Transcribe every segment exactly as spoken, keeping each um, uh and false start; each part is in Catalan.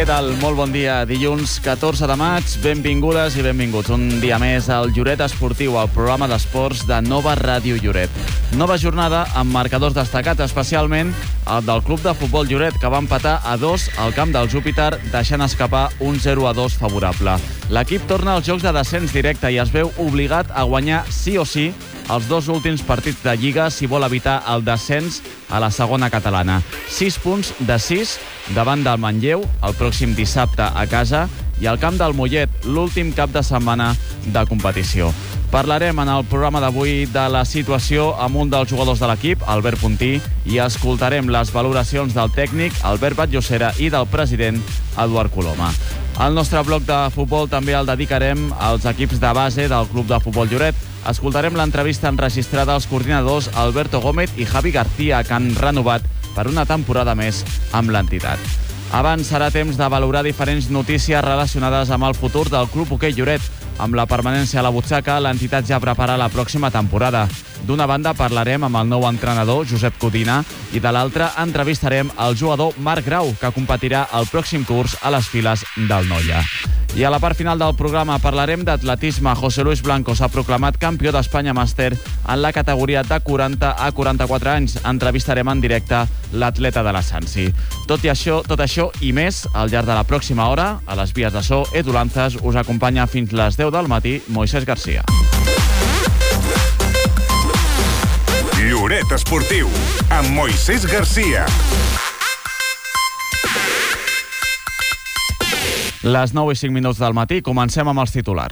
tal? Molt bon dia. Dilluns catorze de maig, benvingudes i benvinguts un dia més al Lloret Esportiu, el programa d'esports de Nova Ràdio Lloret. Nova jornada amb marcadors destacats, especialment el del Club de Futbol Lloret, que va empatar a dos al camp del Júpiter, deixant escapar un zero a dos favorable. L'equip torna als jocs de descens directe i es veu obligat a guanyar sí o sí els dos últims partits de Lliga si vol evitar el descens a la segona catalana. sis punts de sis davant del Manlleu el pròxim dissabte a casa i al camp del Mollet l'últim cap de setmana de competició. Parlarem en el programa d'avui de la situació amb un dels jugadors de l'equip, Albert Puntí, i escoltarem les valoracions del tècnic Albert Batllocera i del president Eduard Coloma. El nostre bloc de futbol també el dedicarem als equips de base del Club de Futbol Lloret. Escoltarem l'entrevista enregistrada als coordinadors Alberto Gómez i Javi García, que han renovat per una temporada més amb l'entitat. Abans serà temps de valorar diferents notícies relacionades amb el futur del Club Hoquei Lloret. Amb la permanència a la butxaca, l'entitat ja prepara la pròxima temporada. D'una banda parlarem amb el nou entrenador, Josep Codina, i de l'altra entrevistarem el jugador Marc Grau, que competirà el pròxim curs a les files del Noia. I a la part final del programa parlarem d'atletisme. José Luis Blanco s'ha proclamat campió d'Espanya màster en la categoria de quaranta a quaranta-quatre anys. Entrevistarem en directe l'atleta de la Sansi. Tot i això, tot això i més al llarg de la pròxima hora. A les vies de so, Edu Lanzas us acompanya fins les deu del matí, Moisés García. Lloret Esportiu, amb Moisés García. Les nou i cinc minuts del matí, comencem amb els titulars.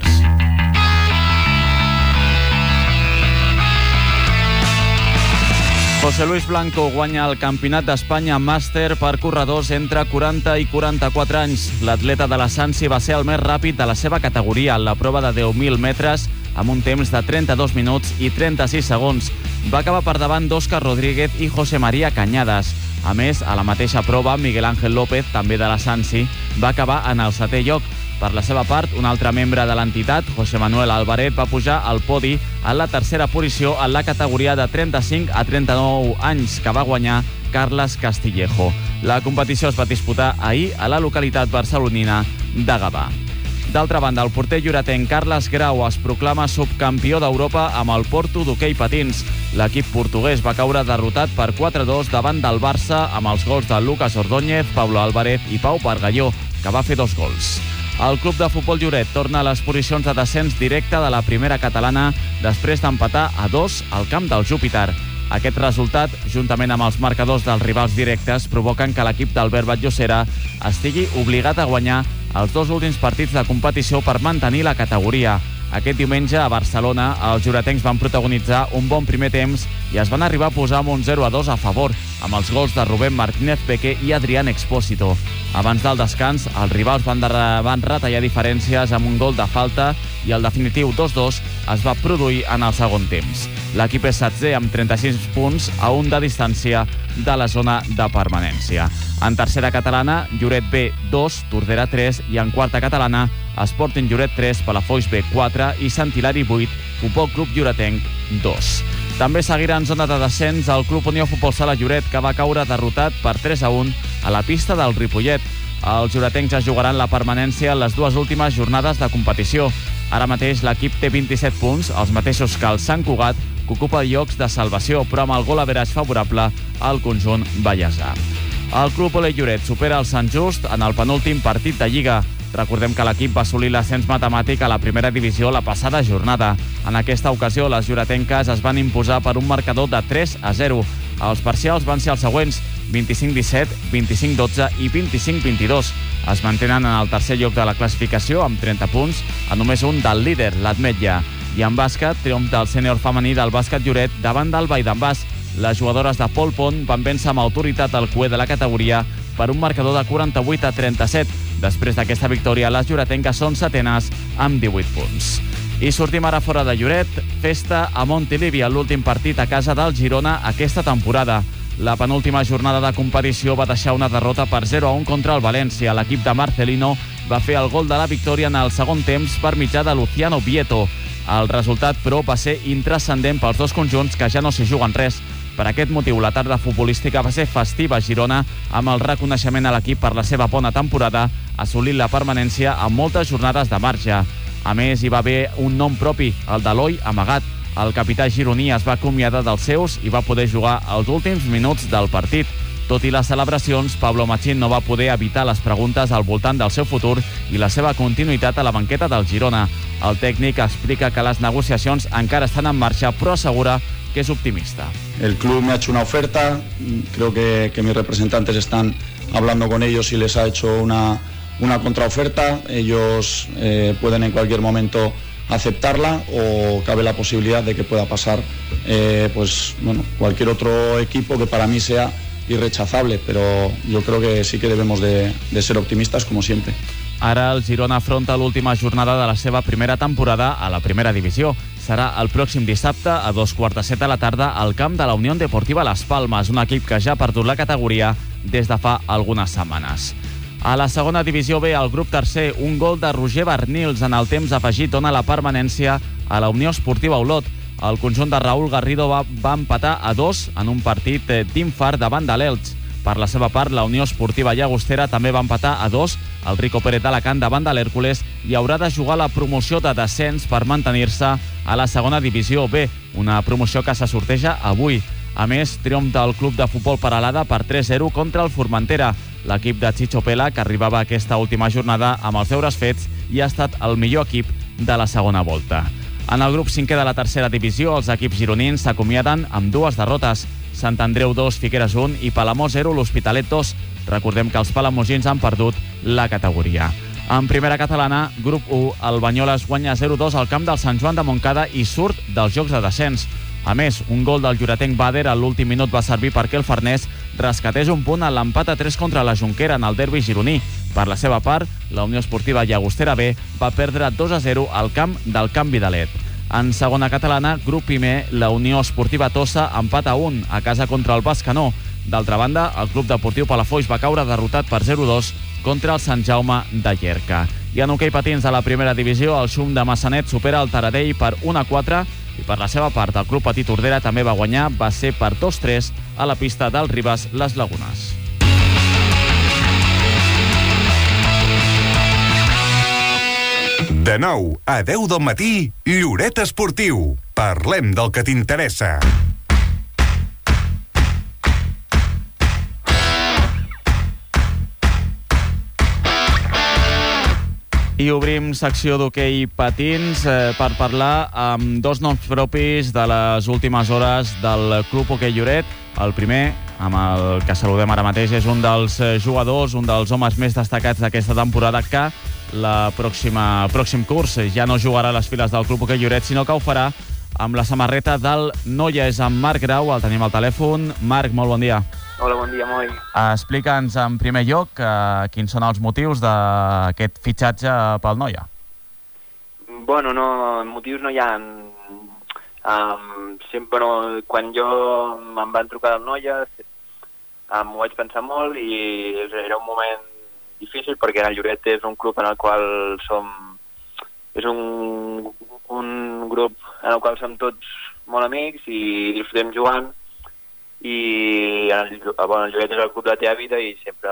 José Luis Blanco guanya el Campionat d'Espanya màster per corredors entre quaranta i quaranta-quatre anys. L'atleta de la Sansi va ser el més ràpid de la seva categoria en la prova de deu mil metres amb un temps de trenta-dos minuts i trenta-sis segons. Va acabar per davant d'Òscar Rodríguez i José María Cañadas. A més, a la mateixa prova, Miguel Ángel López, també de la Sansi, va acabar en el setè lloc. Per la seva part, un altre membre de l'entitat, José Manuel Albaret, va pujar al podi en la tercera posició en la categoria de trenta-cinc a trenta-nou anys, que va guanyar Carles Castillejo. La competició es va disputar ahir a la localitat barcelonina de Gavà. D'altra banda, el porter lloretenc Carles Grau es proclama subcampió d'Europa amb el Porto d'hoquei patins. L'equip portuguès va caure derrotat per quatre a dos davant del Barça amb els gols de Lucas Ordóñez, Pablo Álvarez i Pau Bargalló, que va fer dos gols. El Club de Futbol Lloret torna a les posicions de descens directe de la primera catalana després d'empatar a dos al camp del Júpiter. Aquest resultat, juntament amb els marcadors dels rivals directes, provoquen que l'equip d'Albert Batllocera estigui obligat a guanyar els dos últims partits de competició per mantenir la categoria. Aquest diumenge a Barcelona els lloretencs van protagonitzar un bon primer temps i es van arribar a posar amb un zero a dos a favor, amb els gols de Rubén Martínez Peque i Adrián Expósito. Abans del descans, els rivals van, de, van retallar diferències amb un gol de falta i el definitiu dos dos es va produir en el segon temps. L'equip és setzè amb trenta-sis punts a un de distància de la zona de permanència. En tercera catalana, Lloret B dos, Tordera tres i en quarta catalana, Sporting Lloret tres, Palafolls B quatre i Sant Hilari vuit, Futbol Club Lloretenc dos. També seguirà en zona de descens el Club Unió Futbol Sala Lloret, que va caure derrotat per tres a un a la pista del Ripollet. Els lloretencs ja jugaran la permanència en les dues últimes jornades de competició. Ara mateix l'equip té vint-i-set punts, els mateixos que el Sant Cugat, que ocupa llocs de salvació, però amb el gol average favorable al conjunt vallesà. El Club Hoquei Lloret supera el Sant Just en el penúltim partit de Lliga. Recordem que l'equip va assolir l'ascens matemàtic a la primera divisió la passada jornada. En aquesta ocasió, les lloretenques es van imposar per un marcador de tres a zero. Els parcials van ser els següents: vint-i-cinc disset, vint-i-cinc dotze i vint-i-cinc vint-i-dos. Es mantenen en el tercer lloc de la classificació amb trenta punts, a només un del líder, l'Ametlla. I en bàsquet, triomf del sènior femení del bàsquet Lloret davant del Vall d'en Bas. Les jugadores de Pol Pont van vèncer amb autoritat el cuer de la categoria per un marcador de quaranta-vuit a trenta-set. Després d'aquesta victòria, les lloretenques són setenes amb divuit punts. I sortim ara fora de Lloret, festa a Montilivi, l'últim partit a casa del Girona aquesta temporada. La penúltima jornada de competició va deixar una derrota per zero a un contra el València. L'equip de Marcelino va fer el gol de la victòria en el segon temps per mitjà de Luciano Vieto. El resultat, però, va ser intranscendent pels dos conjunts que ja no s'hi juguen res. Per aquest motiu, la tarda futbolística va ser festiva a Girona amb el reconeixement a l'equip per la seva bona temporada assolint la permanència amb moltes jornades de marge. A més, hi va haver un nom propi, el d'Eloi Amagat. El capità gironí es va acomiadar dels seus i va poder jugar els últims minuts del partit. Tot i les celebracions, Pablo Machín no va poder evitar les preguntes al voltant del seu futur i la seva continuïtat a la banqueta del Girona. El tècnic explica que les negociacions encara estan en marxa, però assegura que es optimista. El club me ha hecho una oferta, creo que, que mis representantes están hablando con ellos y les ha hecho una, una contraoferta. Ellos eh, pueden en cualquier momento aceptarla o cabe la posibilidad de que pueda pasar eh, pues, bueno, cualquier otro equipo que para mí sea irrechazable, pero yo creo que sí que debemos de, de ser optimistas como siempre. Ara el Girona afronta l'última jornada de la seva primera temporada a la primera divisió. Serà el pròxim dissabte a dos quarts de set de la tarda al camp de la Unió Deportiva Las Palmas, un equip que ja ha perdut la categoria des de fa algunes setmanes. A la segona divisió B, el grup tercer, un gol de Roger Bernils en el temps afegit dona la permanència a la Unió Esportiva Olot. El conjunt de Raúl Garrido va, va empatar a dos en un partit d'infart davant de l'Elx. Per la seva part, la Unió Esportiva Llagostera també va empatar a dos. El Rico Pérez d'Alacant davant de l'Hèrcules i haurà de jugar la promoció de descens per mantenir-se a la segona divisió B, una promoció que se sorteja avui. A més, triomf del club de futbol Peralada per tres zero contra el Formentera. L'equip de Chicho Pela, que arribava a aquesta última jornada amb els deures fets, i ha estat el millor equip de la segona volta. En el grup cinquè de la tercera divisió, els equips gironins s'acomiaden amb dues derrotes. Sant Andreu dos, Figueres un i Palamós zero, l'Hospitalet dos. Recordem que els palamosins han perdut la categoria. En primera catalana, grup u, el Banyoles guanya zero dos al camp del Sant Joan de Montcada i surt dels jocs de descens. A més, un gol del lloretenc Bader a l'últim minut va servir perquè el Farners rescatés un punt a l'empat a tres contra la Jonquera en el derbi gironí. Per la seva part, la Unió Esportiva Llagostera B va perdre dos a zero al camp del Canvi de Let. En segona catalana, grup primer, la Unió Esportiva Tossa empat a un a casa contra el Bescanó. D'altra banda, el Club Deportiu Palafolls va caure derrotat per zero dos contra el Sant Jaume de Llierca. I en hoquei patins a la primera divisió, el Xum de Massanet supera el Taradell per un a quatre i per la seva part, el Club Patí Tordera també va guanyar, va ser per dos tres a la pista del Ribes Les Lagunes. De nou a deu del matí, Lloret Esportiu. Parlem del que t'interessa. I obrim secció d'hoquei patins eh, per parlar amb dos noms propis de les últimes hores del Club Hoquei Lloret. El primer, amb el que saludem ara mateix, és un dels jugadors, un dels homes més destacats d'aquesta temporada que la pròxima pròxim curs ja no jugarà a les files del Club Hoquei Lloret, sinó que ho farà amb la samarreta del Noia. És en Marc Grau, el tenim al telèfon. Marc, molt bon dia. Hola, bon dia, Moi. Explica'ns en primer lloc eh, quins són els motius d'aquest fitxatge pel Noia. Bueno, no, motius no hi ha. Um, sempre, no, quan jo em van trucar del Noia, um, ho vaig pensar molt i era un moment difícil perquè el Lloret és un club en el qual som... És un, un grup en el qual som tots molt amics i disfrutem jugant. I el, bueno, el Lloret és el club de la teva vida i sempre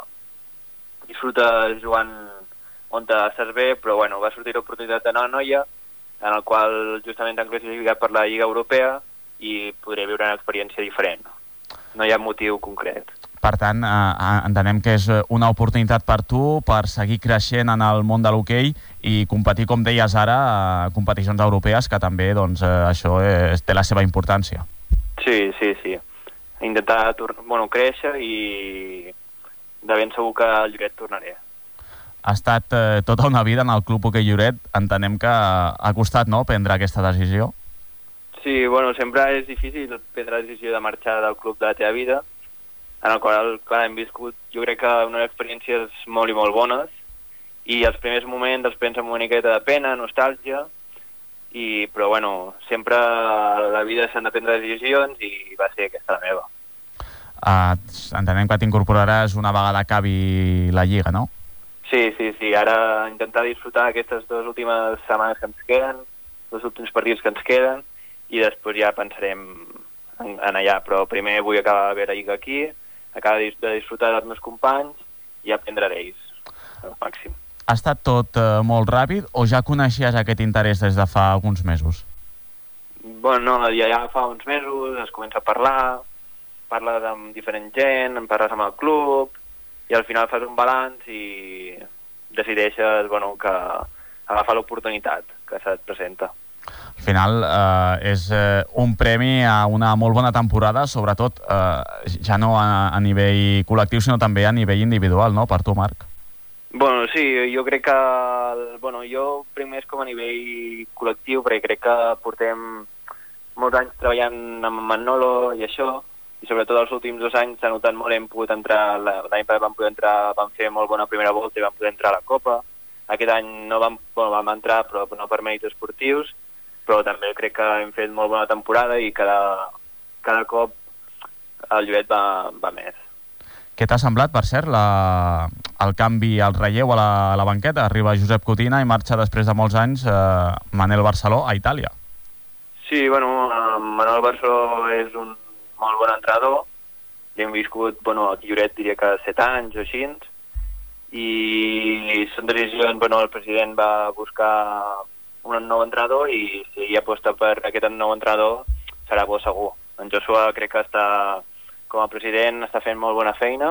disfrutes jugant on estàs bé, però bueno, va sortir l'oportunitat d'anar a Noia, en el qual justament han classificat per la Lliga Europea i podré viure una experiència diferent. No hi ha motiu concret. Per tant, eh, entenem que és una oportunitat per tu per seguir creixent en el món de l'hoquei i competir, com deies ara, a competicions europees, que també doncs, eh, això és, té la seva importància. Sí, sí, sí. Intentar bueno, créixer i de ben segur que al Lloret tornaré. Ha estat eh, tota una vida en el Club Hoquei Lloret. Entenem que ha costat, no?, prendre aquesta decisió. Sí, bueno, sempre és difícil prendre la decisió de marxar del club de la teva vida, en el qual, clar, hem viscut, jo crec que unes experiències molt i molt bones, i els primers moments els penso amb una miqueta de pena, nostàlgia, i, però bueno, sempre a la vida s'han de prendre decisions i va ser aquesta la meva. Uh, entenem que t'incorporaràs una vegada acabi la Lliga, no? Sí, sí, sí. Ara intentar disfrutar aquestes dues últimes setmanes que ens queden, els últims partits que ens queden, i després ja pensarem en, en allà. Però primer vull acabar de veure la Lliga aquí, acabar de disfrutar dels meus companys i aprendre d'ells. al màxim. Ha estat tot eh, molt ràpid o ja coneixies aquest interès des de fa alguns mesos? Bueno, no, ja, ja fa uns mesos es comença a parlar, parles amb diferent gent, en parles amb el club, i al final fas un balanç i decideixes, bueno, que agafar l'oportunitat que se't presenta. Al final eh, és eh, un premi a una molt bona temporada, sobretot eh, ja no a, a nivell col·lectiu, sinó també a nivell individual, no?, per tu, Marc? Bueno, sí, jo crec que... Bueno, jo primer és com a nivell col·lectiu, perquè crec que portem molts anys treballant amb Manolo i això, i sobretot els últims dos anys s'ha notat molt, hem pogut entrar, l'any passat vam poder entrar, vam fer molt bona primera volta i vam poder entrar a la Copa. Aquest any no vam, bueno, vam entrar, però no per mèrits esportius, però també crec que hem fet molt bona temporada i cada, cada cop el Lloret va, va més. Què t'ha semblat, per cert, la, el canvi, el relleu a la, a la banqueta? Arriba Josep Cotina i marxa després de molts anys eh, Manel Barceló a Itàlia. Sí, bueno, Manel Barceló és un molt bon entrenador. Hem viscut, bueno, a Lloret diria que set anys o així, i són decisions, bueno, el president va buscar un nou entrenador i si ell aposta per aquest nou entrenador serà bo segur. En Joshua crec que està... com a president està fent molt bona feina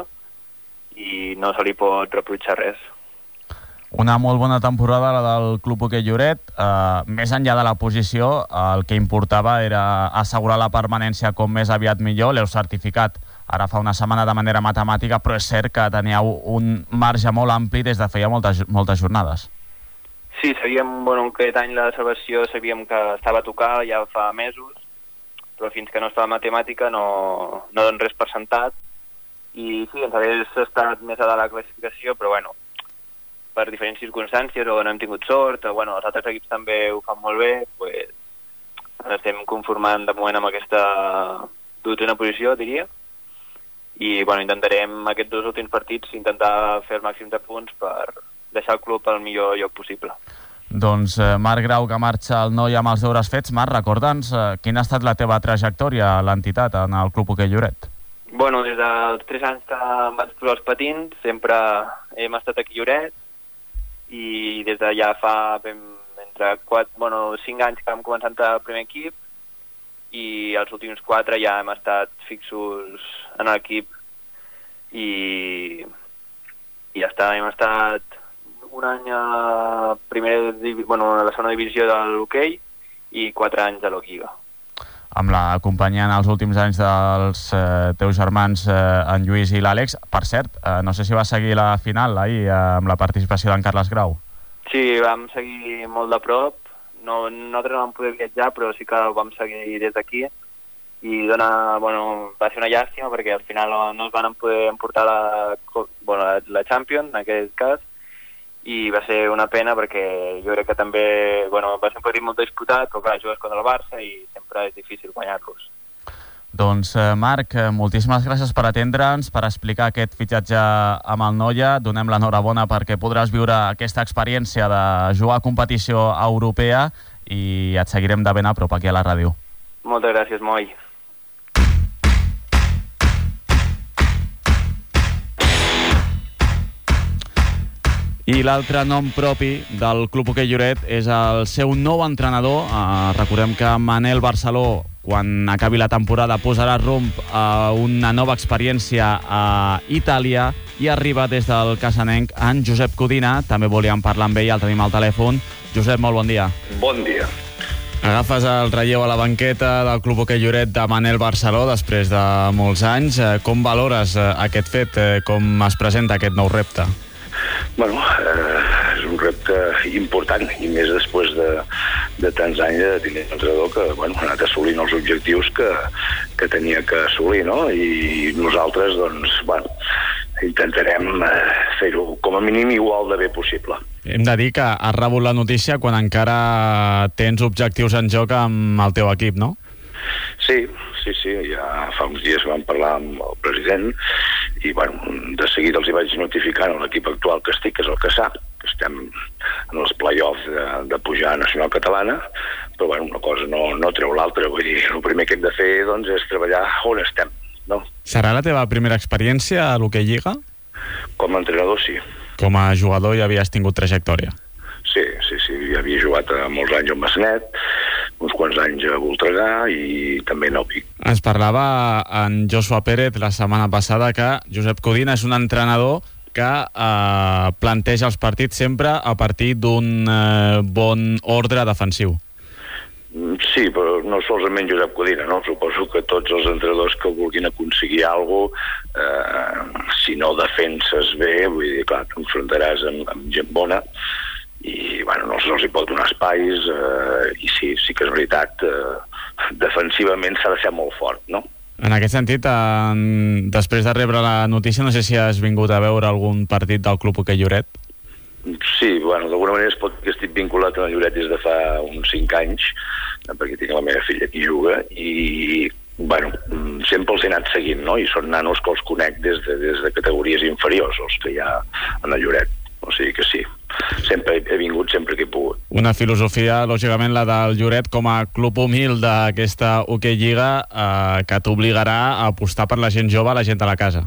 i no se li pot reprotxar res. Una molt bona temporada la del Club Hoquei Lloret. Uh, més enllà de la posició, el que importava era assegurar la permanència com més aviat millor. L'heu certificat ara fa una setmana de manera matemàtica, però és cert que teníeu un marge molt ampli des de feia moltes, moltes jornades. Sí, sabíem, bueno, que aquest any la salvació sabíem que estava a tocar ja fa mesos, però fins que no es fa matemàtica no, no donen res per sentat, i sí, ens hagués estat més a dalt la classificació, però bueno, per diferents circumstàncies, o no hem tingut sort, o bueno, els altres equips també ho fan molt bé, pues, ens estem conformant de moment amb aquesta dotzena posició, diria, i bueno, intentarem aquests dos últims partits intentar fer el màxim de punts per deixar el club al millor lloc possible. Doncs eh, Marc Grau, que marxa al Noi amb els deures fets. Marc, recorda'ns eh, quina ha estat la teva trajectòria a l'entitat, en el Club Hoquei Lloret? Bueno, des dels tres anys que em vaig posar els patins, sempre hem estat aquí a Lloret, i des de ja fa ben, entre quatre, bueno, cinc anys que hem començat el primer equip, i els últims quatre ja hem estat fixos en l'equip, i, i ja està, hem estat un any a, primera, bueno, a la segona divisió de l'hoquei i quatre anys a l'Oquiga. Amb la companyia en els últims anys dels eh, teus germans eh, en Lluís i l'Àlex. Per cert, eh, no sé si va seguir la final ahir eh, amb la participació d'en Carles Grau. Sí, vam seguir molt de prop. No, nosaltres no vam poder viatjar, però sí que ho vam seguir des d'aquí. I dona, bueno, va ser una llàstima perquè al final no, no es van poder emportar la, bueno, la, la Champions, en aquest cas, i va ser una pena perquè jo crec que també, bueno, va ser un partit molt disputat, però clar, jugues contra el Barça i sempre és difícil guanyar-los. Doncs eh, Marc, moltíssimes gràcies per atendre'ns, per explicar aquest fitxatge amb el Noia. Donem l'enhorabona perquè podràs viure aquesta experiència de jugar a competició europea i et seguirem de ben a prop aquí a la ràdio. Moltes gràcies, Moi. I l'altre nom propi del Club Hoquei Lloret és el seu nou entrenador. Uh, recordem que Manel Barceló, quan acabi la temporada, posarà rumb a una nova experiència a Itàlia i arriba des del casanenc en Josep Codina. També volíem parlar amb ell, el tenim al telèfon. Josep, molt bon dia. Bon dia. Agafes el relleu a la banqueta del Club Hoquei Lloret de Manel Barceló després de molts anys. Com valores aquest fet? Com es presenta aquest nou repte? Bueno, eh, és un repte important i més després de, de tants anys de tenir un entrenador que bueno, ha anat assolint els objectius que, que tenia que assolir, no? I nosaltres, doncs, bueno, intentarem eh, fer-ho com a mínim igual de bé possible. Hem de dir que has rebut la notícia quan encara tens objectius en joc amb el teu equip, no? Sí, sí, sí, ja fa uns dies vam parlar amb el president i, bueno, de seguida els hi vaig notificar a l'equip actual que estic, que és el Cassà, que estem en els play-offs de, de pujar a Nacional Catalana, però, bueno, una cosa no, no treu l'altra, vull dir, el primer que hem de fer, doncs, és treballar on estem, no? Serà la teva primera experiència a l'Hoquei Lliga? Com a entrenador, sí. Com a jugador ja havies tingut trajectòria. Sí, sí, sí, ja havia jugat a molts anys al Massanet, uns quants anys a Voltregà i també a Vic. Ens parlava en Joshua Pérez la setmana passada que Josep Codina és un entrenador que eh, planteja els partits sempre a partir d'un eh, bon ordre defensiu. Sí, però no solament Josep Codina, no? Suposo que tots els entrenadors que vulguin aconseguir alguna cosa, eh, si no defenses bé, vull dir, clar, t'enfrontaràs amb, amb gent bona, i bueno, no se'ls hi pot donar espais, eh, i sí, sí que és veritat, eh, defensivament s'ha de ser molt fort, no? En aquest sentit, en... després de rebre la notícia, no sé si has vingut a veure algun partit del Club Hoquei Lloret? Sí, bueno, d'alguna manera es pot que estic vinculat a Lloret des de fa uns cinc anys, perquè tinc la meva filla que juga, i bueno, sempre els he anat seguint, no? I són nanos que els conec des de, des de categories inferiors, els que hi ha a Lloret. O sigui que sí, sempre he vingut sempre que he pogut. Una filosofia, lògicament, la del Lloret com a club humil d'aquesta Hoquei Lliga, eh, que t'obligarà a apostar per la gent jove, la gent a la casa.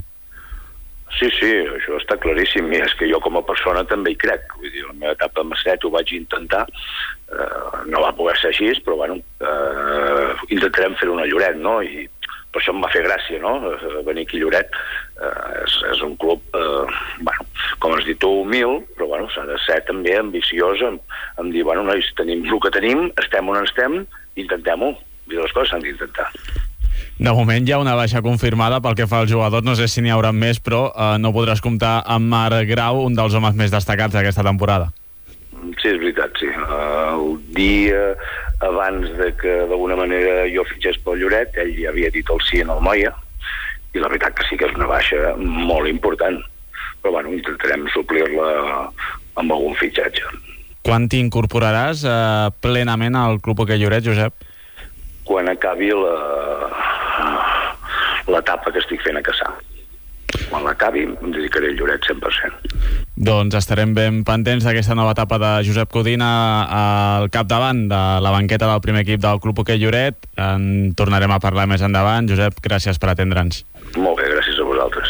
Sí, sí, això està claríssim. I és que jo com a persona també hi crec. Vull dir, la meva etapa a Massanet ho vaig intentar, eh, no va poder ser així, però bueno, eh, intentarem fer-ho a Lloret, no? I per això em va fer gràcia, no? Venir aquí a Lloret. Eh, és, és un club, eh, bueno, com has dit tu, humil, però bueno, s'ha de ser també ambiciós en, en dir, bueno, nois, tenim el que tenim, estem on estem, intentem-ho. I les coses s'han d'intentar. De moment hi ha una baixa confirmada pel que fa als jugadors, no sé si n'hi haurà més, però eh, no podràs comptar amb Marc Grau, un dels homes més destacats d'aquesta temporada. Sí, és veritat, sí. Uh, el dia abans de que d'alguna manera jo fitxés pel Lloret, ell ja havia dit el sí en el Moia, i la veritat que sí que és una baixa molt important. Però bueno, intentarem suplir-la amb algun fitxatge. Quan t'incorporaràs eh, plenament al Club Hoquei Lloret, Josep? Quan acabi la l'etapa que estic fent a Cassà. Quan l'acabi em dedicaré al Lloret cent per cent. Doncs estarem ben pendents d'aquesta nova etapa de Josep Codina al capdavant de la banqueta del primer equip del Club Hoquei Lloret. En tornarem a parlar més endavant. Josep, gràcies per atendre'ns. Molt bé, gràcies a vosaltres.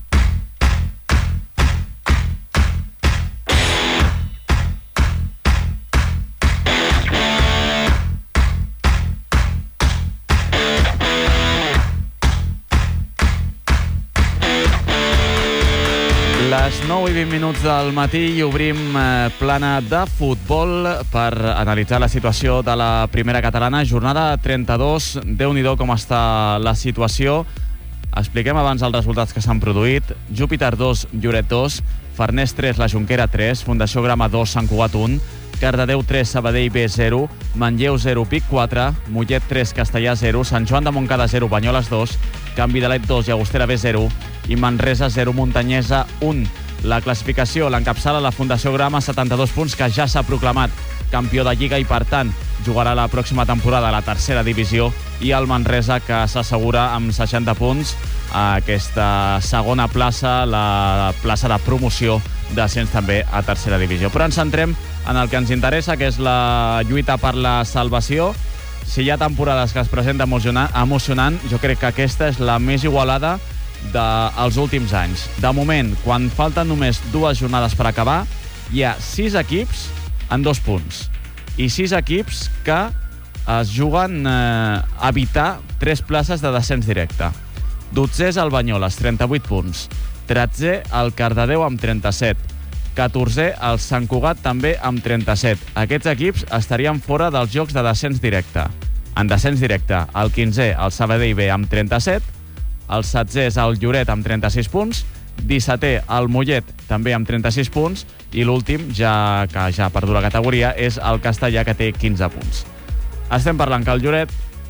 Les nou i vint minuts del matí i obrim eh, plana de futbol per analitzar la situació de la primera catalana. Jornada trenta-dos, Déu-n'hi-do com està la situació. Expliquem abans els resultats que s'han produït. Júpiter dos, Lloret dos, Farners tres, la Jonquera tres, Fundació Grama dos, Sant Cugat un, Cardedeu tres, Sabadell B zero, Manlleu zero, Vic quatre, Mollet tres, Castellà zero, Sant Joan de Montcada zero, Banyoles dos, Can Vidalet dos, Llagostera B zero i Manresa zero, Muntanyesa un. La classificació l'encapçala la Fundació Grama, setanta-dos punts, que ja s'ha proclamat campió de Lliga i, per tant, jugarà la pròxima temporada a la tercera divisió, i el Manresa, que s'assegura amb seixanta punts a aquesta segona plaça, la plaça de promoció d'ascens també a tercera divisió. Però ens centrem en el que ens interessa, que és la lluita per la salvació. Si hi ha temporades que es presenten emocionant, jo crec que aquesta és la més igualada dels últims anys. De moment, quan falten només dues jornades per acabar, hi ha sis equips en dos punts. I sis equips que es juguen eh, a evitar tres places de descens directe. Dotzè és el Banyoles, trenta-vuit punts. Tretzè el Cardedeu amb trenta-set. Catorzè el Sant Cugat també amb trenta-set. Aquests equips estarien fora dels jocs de descens directe. En descens directe, el quinzè el Sabadell B amb trenta-set, el setzè és el Lloret amb trenta-sis punts, dissetè el Mollet també amb trenta-sis punts, i l'últim, ja que ja ha perdut la categoria, és el Castellà, que té quinze punts. Estem parlant que el Lloret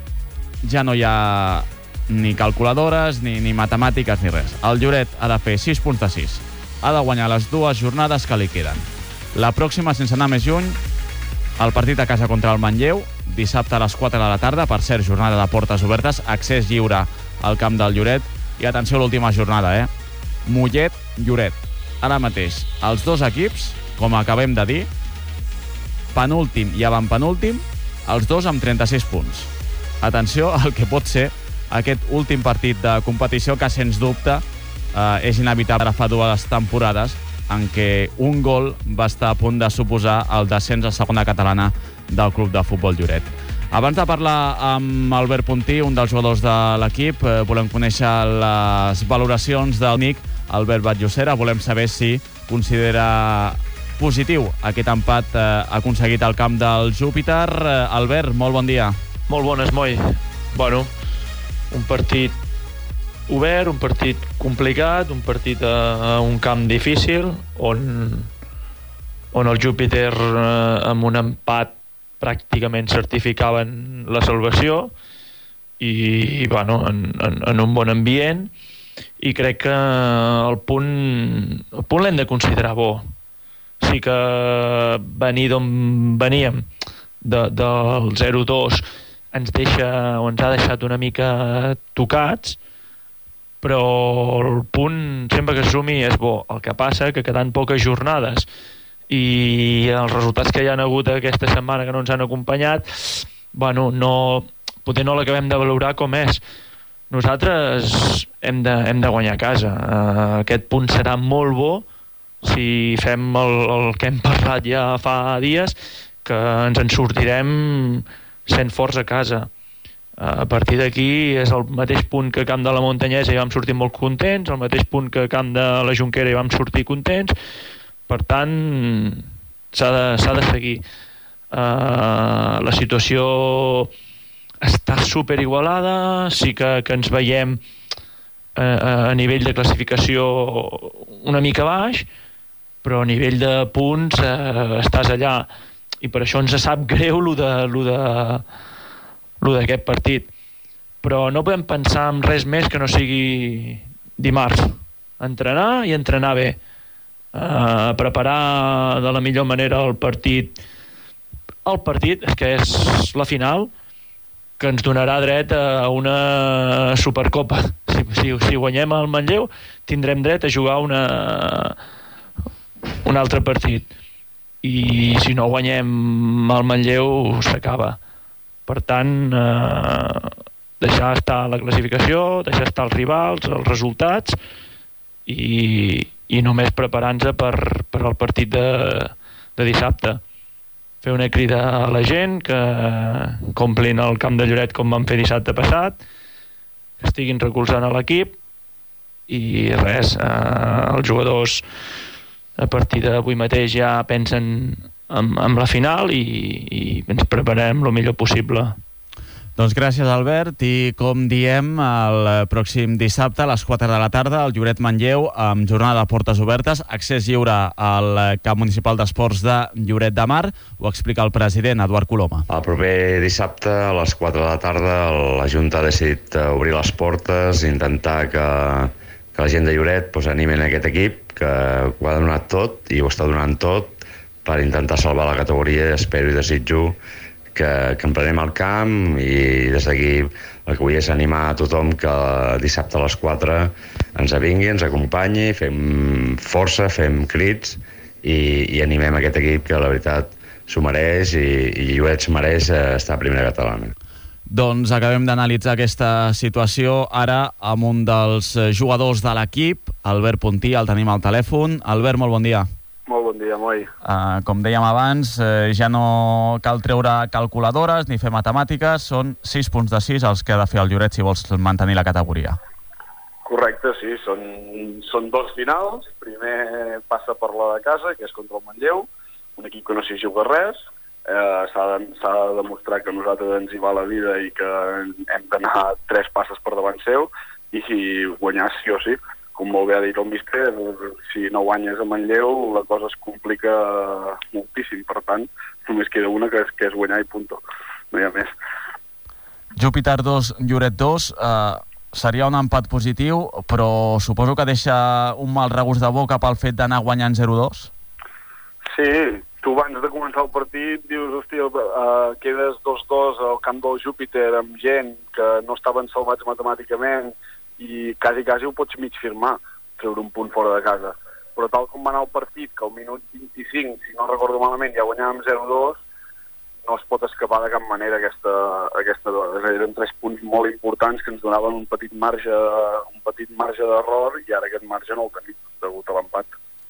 ja no hi ha ni calculadores, ni, ni matemàtiques, ni res. El Lloret ha de fer sis punts de sis. Ha de guanyar les dues jornades que li queden. La pròxima, sense anar més lluny, el partit a casa contra el Manlleu, dissabte a les quatre de la tarda, per cert, jornada de portes obertes, accés lliure al camp del Lloret. I atenció a l'última jornada, eh? Mollet-Lloret. Ara mateix, els dos equips, com acabem de dir, penúltim i avantpenúltim, els dos amb trenta-sis punts. Atenció al que pot ser aquest últim partit de competició, que sens dubte eh, és inevitable fa dues temporades, en què un gol va estar a punt de suposar el descens a segona catalana del Club de Futbol Lloret. Abans de parlar amb Albert Puntí, un dels jugadors de l'equip, eh, volem conèixer les valoracions del Nick Albert Batllocera. Volem saber si considera positiu aquest empat eh, aconseguit al camp del Júpiter. Eh, Albert, molt bon dia. Molt bones, Moi. Bueno, un partit obert, un partit complicat, un partit a, a un camp difícil, on, on el Júpiter eh, amb un empat pràcticament certificaven la salvació i, bueno, en, en, en un bon ambient, i crec que el punt, el punt l'hem de considerar bo. Sí que venir d'on veníem, de, del zero dos, ens deixa o ens ha deixat una mica tocats, però el punt sempre que es sumi és bo. El que passa que quedant poques jornades i els resultats que hi han hagut aquesta setmana que no ens han acompanyat, bueno, no, potser no l'acabem de valorar com és. Nosaltres hem de, hem de guanyar a casa. Uh, aquest punt serà molt bo si fem el, el que hem parlat ja fa dies, que ens en sortirem sent forts a casa. Uh, a partir d'aquí és el mateix punt que Camp de la Muntanyesa i vam sortir molt contents, el mateix punt que Camp de la Jonquera i vam sortir contents. Per tant, s'ha de, s'ha de seguir. Uh, la situació està super igualada, sí que, que ens veiem uh, a nivell de classificació una mica baix, però a nivell de punts uh, estàs allà, i per això ens sap greu lo de, lo de, lo d'aquest partit. Però no podem pensar en res més que no sigui dimarts. Entrenar i entrenar bé. Uh, preparar de la millor manera el partit el partit, és que és la final, que ens donarà dret a una Supercopa. Si, si, si guanyem el Manlleu, tindrem dret a jugar una, un altre partit, i si no guanyem el Manlleu s'acaba. Per tant, eh, deixar estar la classificació, deixar estar els rivals, els resultats, i i només preparant-se per, per al partit de, de dissabte. Fer una crida a la gent que complin el camp de Lloret com vam fer dissabte passat, que estiguin recolzant a l'equip, i res, eh, els jugadors a partir d'avui mateix ja pensen en, en la final, i, i ens preparem el millor possible. Doncs gràcies, Albert, i com diem, el pròxim dissabte a les quatre de la tarda el Lloret Manlleu, amb jornada de portes obertes, accés lliure al Camp Municipal d'Esports de Lloret de Mar. Ho explica el president, Eduard Coloma. El proper dissabte a les quatre de la tarda la Junta ha decidit obrir les portes, intentar que, que la gent de Lloret pues, animen aquest equip, que ho ha donat tot i ho està donant tot per intentar salvar la categoria. Espero i desitjo que, que emprenem el camp, i des d'aquí el que vull és animar a tothom que dissabte a les quatre ens avingui, ens acompanyi, fem força, fem crits i, i animem aquest equip que la veritat s'ho mereix, i, i Lloret mereix estar a primera catalana. Doncs acabem d'analitzar aquesta situació ara amb un dels jugadors de l'equip, Albert Puntí, el tenim al telèfon. Albert, molt bon dia. Molt bon dia, Moi. Uh, com dèiem abans, uh, ja no cal treure calculadores ni fer matemàtiques, són sis punts de sis els que ha de fer el Lloret si vols mantenir la categoria. Correcte, sí, són, són dos finals. Primer passa per la de casa, que és contra el Manlleu, un equip que no s'hi juga res. Eh, s'ha de, s'ha de demostrar que a nosaltres ens hi va la vida i que hem d'anar tres passes per davant seu, i si guanyar sí o sí. Com molt bé ha dit el míster, si no guanyes a Manlleu la cosa es complica moltíssim. Per tant, només queda una, que és, que és guanyar i punto. No hi ha més. Júpiter dos, Lloret dos, eh, seria un empat positiu, però suposo que deixa un mal regust de boca pel fet d'anar guanyant zero dos? Sí, tu abans de començar el partit dius, hòstia, uh, quedes dos dos al camp del Júpiter amb gent que no estaven salvats matemàticament, i quasi, quasi ho pots mig firmar, treure un punt fora de casa. Però tal com va anar el partit, que al minut vint-i-cinc, si no recordo malament, ja guanyàvem zero dos, no es pot escapar de cap manera aquesta, aquesta dona. Eren tres punts molt importants que ens donaven un petit marge un petit marge d'error, i ara aquest marge no el tenim, degut a l'empat.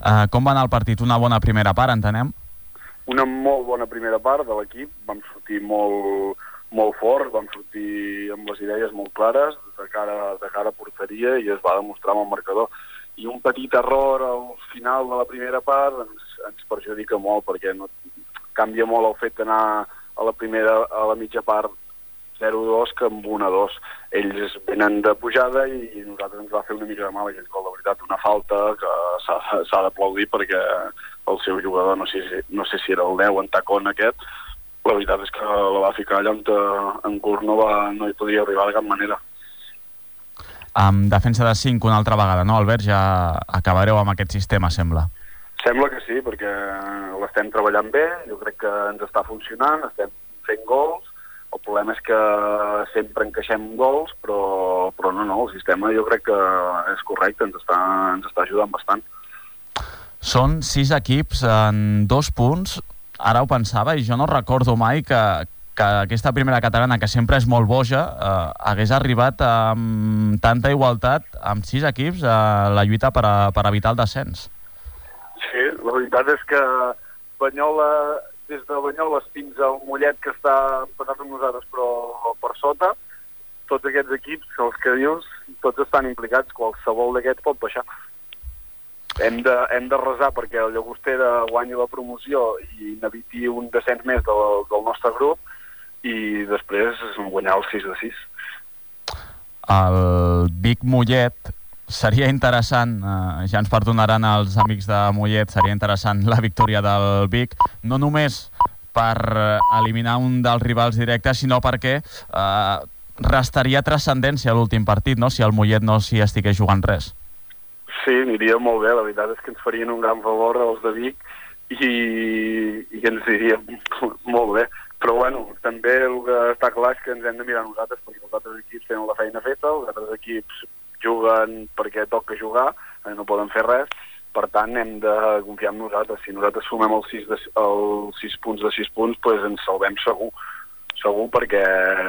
Uh, com va anar el partit? Una bona primera part, entenem? Una molt bona primera part de l'equip, vam sortir molt, molt forts, vam sortir amb les idees molt clares de cara, de cara a porteria i es va demostrar amb el marcador. I un petit error al final de la primera part ens, ens perjudica molt perquè no, canvia molt el fet d'anar a la primera, a la mitja part zero dos que amb un a dos. Ells venen de pujada i nosaltres ens va fer una mica de mal aquell gol, de veritat, una falta que s'ha d'aplaudir perquè el seu jugador, no sé, no sé si era el deu en tacón aquest, la veritat és que la va ficar allà on en curs no, va, no hi podria arribar de cap manera. Amb defensa de cinc una altra vegada, no, Albert? Ja acabareu amb aquest sistema, sembla. Sembla que sí, perquè l'estem treballant bé, jo crec que ens està funcionant, estem fent gols. El problema és que sempre encaixem gols, però, però no, no, el sistema jo crec que és correcte, ens està, ens està ajudant bastant. Són sis equips en dos punts, ara ho pensava, i jo no recordo mai que, que aquesta primera catalana, que sempre és molt boja, eh, hagués arribat amb tanta igualtat, amb sis equips, a la lluita per, a, per evitar el descens. Sí, la veritat és que Banyola... des de Banyoles fins al Mollet, que està empatat amb nosaltres, però per sota, tots aquests equips, els que dius, tots estan implicats, qualsevol d'aquests pot baixar. Hem de, hem de resar perquè el Llagostera guanyi la promoció i n'eviti un descens més del, del nostre grup i després guanyar el sis de sis. El Vic Mollet seria interessant, eh, ja ens perdonaran els amics de Mollet, seria interessant la victòria del Vic, no només per eliminar un dels rivals directes, sinó perquè eh, restaria transcendència a l'últim partit, no?, si el Mollet no s'hi estigués jugant res. Sí, aniria molt bé, la veritat és que ens farien un gran favor els de Vic i, i ens iria molt bé. Però bueno, també el que està clar és que ens hem de mirar nosaltres, perquè els altres equips tenen la feina feta, els altres equips juguen perquè toca jugar, no poden fer res, per tant hem de confiar en nosaltres. Si nosaltres sumem els sis, de, els sis punts de sis punts, doncs ens salvem segur, segur perquè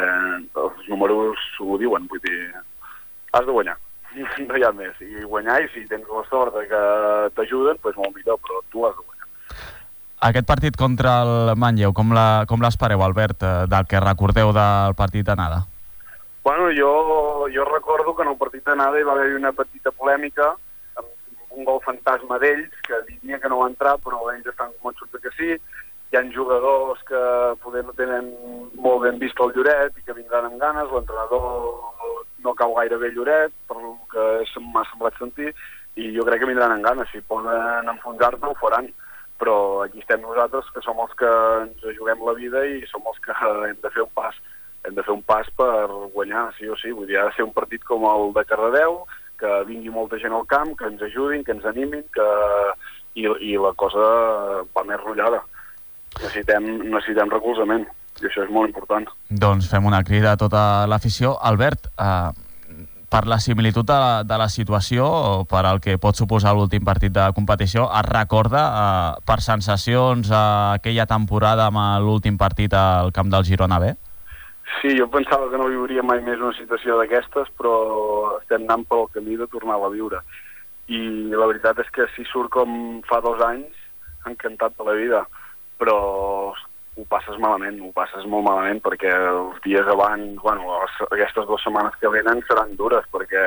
els números ho diuen, vull dir, has de guanyar, no hi ha més, i guanyar, i si tens la sort de que t'ajuden, doncs molt millor, però tu has de guanyar. Aquest partit contra el Manlleu, com l'espereu, Albert, del que recordeu del partit d'anada? Bueno, jo, jo recordo que en el partit d'anada hi va haver una petita polèmica amb un gol fantasma d'ells, que diria que no va entrar, però ells estan convençuts que sí. Hi ha jugadors que poder no tenen molt ben vist el Lloret i que vindran amb ganes, l'entrenador no cau gaire bé Lloret, per el que m'ha semblat sentir, i jo crec que vindran amb ganes. Si poden enfonsar-te, ho faran. Però aquí estem nosaltres, que som els que ens juguem la vida i som els que hem de fer un pas. Hem de fer un pas per guanyar, sí o sí. Vull dir, ha de ser un partit com el de Cardedeu, que vingui molta gent al camp, que ens ajudin, que ens animin, que... I, i la cosa va més rotllada. Necessitem, necessitem recolzament, i això és molt important. Doncs fem una crida a tota l'afició. Albert, eh, per la similitud de la, de la situació, o per el que pot suposar l'últim partit de competició, es recorda eh, per sensacions eh, aquella temporada amb l'últim partit al camp del Girona B? Sí, jo pensava que no viuria mai més una situació d'aquestes, però estem anant pel camí de tornar-la a viure. I la veritat és que si surt com fa dos anys, encantat de la vida, però ho passes malament, ho passes molt malament, perquè els dies abans, bueno, aquestes dues setmanes que venen seran dures, perquè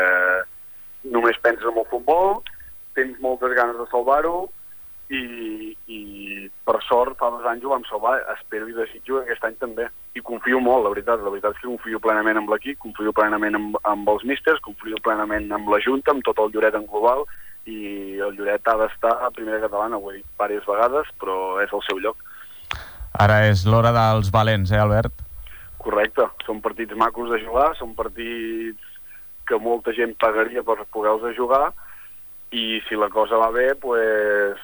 només penses en el futbol, tens moltes ganes de salvar-ho, i, i per sort fa dos anys ho vam salvar, espero i desitjo aquest any també, i confio molt, la veritat, la veritat és que confio plenament en l'equip, confio plenament amb, amb els místers, confio plenament amb la Junta, amb tot el Lloret en global, i el Lloret ha d'estar a primera catalana, ho he dit diverses vegades, però és el seu lloc. Ara és l'hora dels valents, eh, Albert? Correcte, són partits macos de jugar, són partits que molta gent pagaria per poder-los jugar, i si la cosa va bé, doncs pues,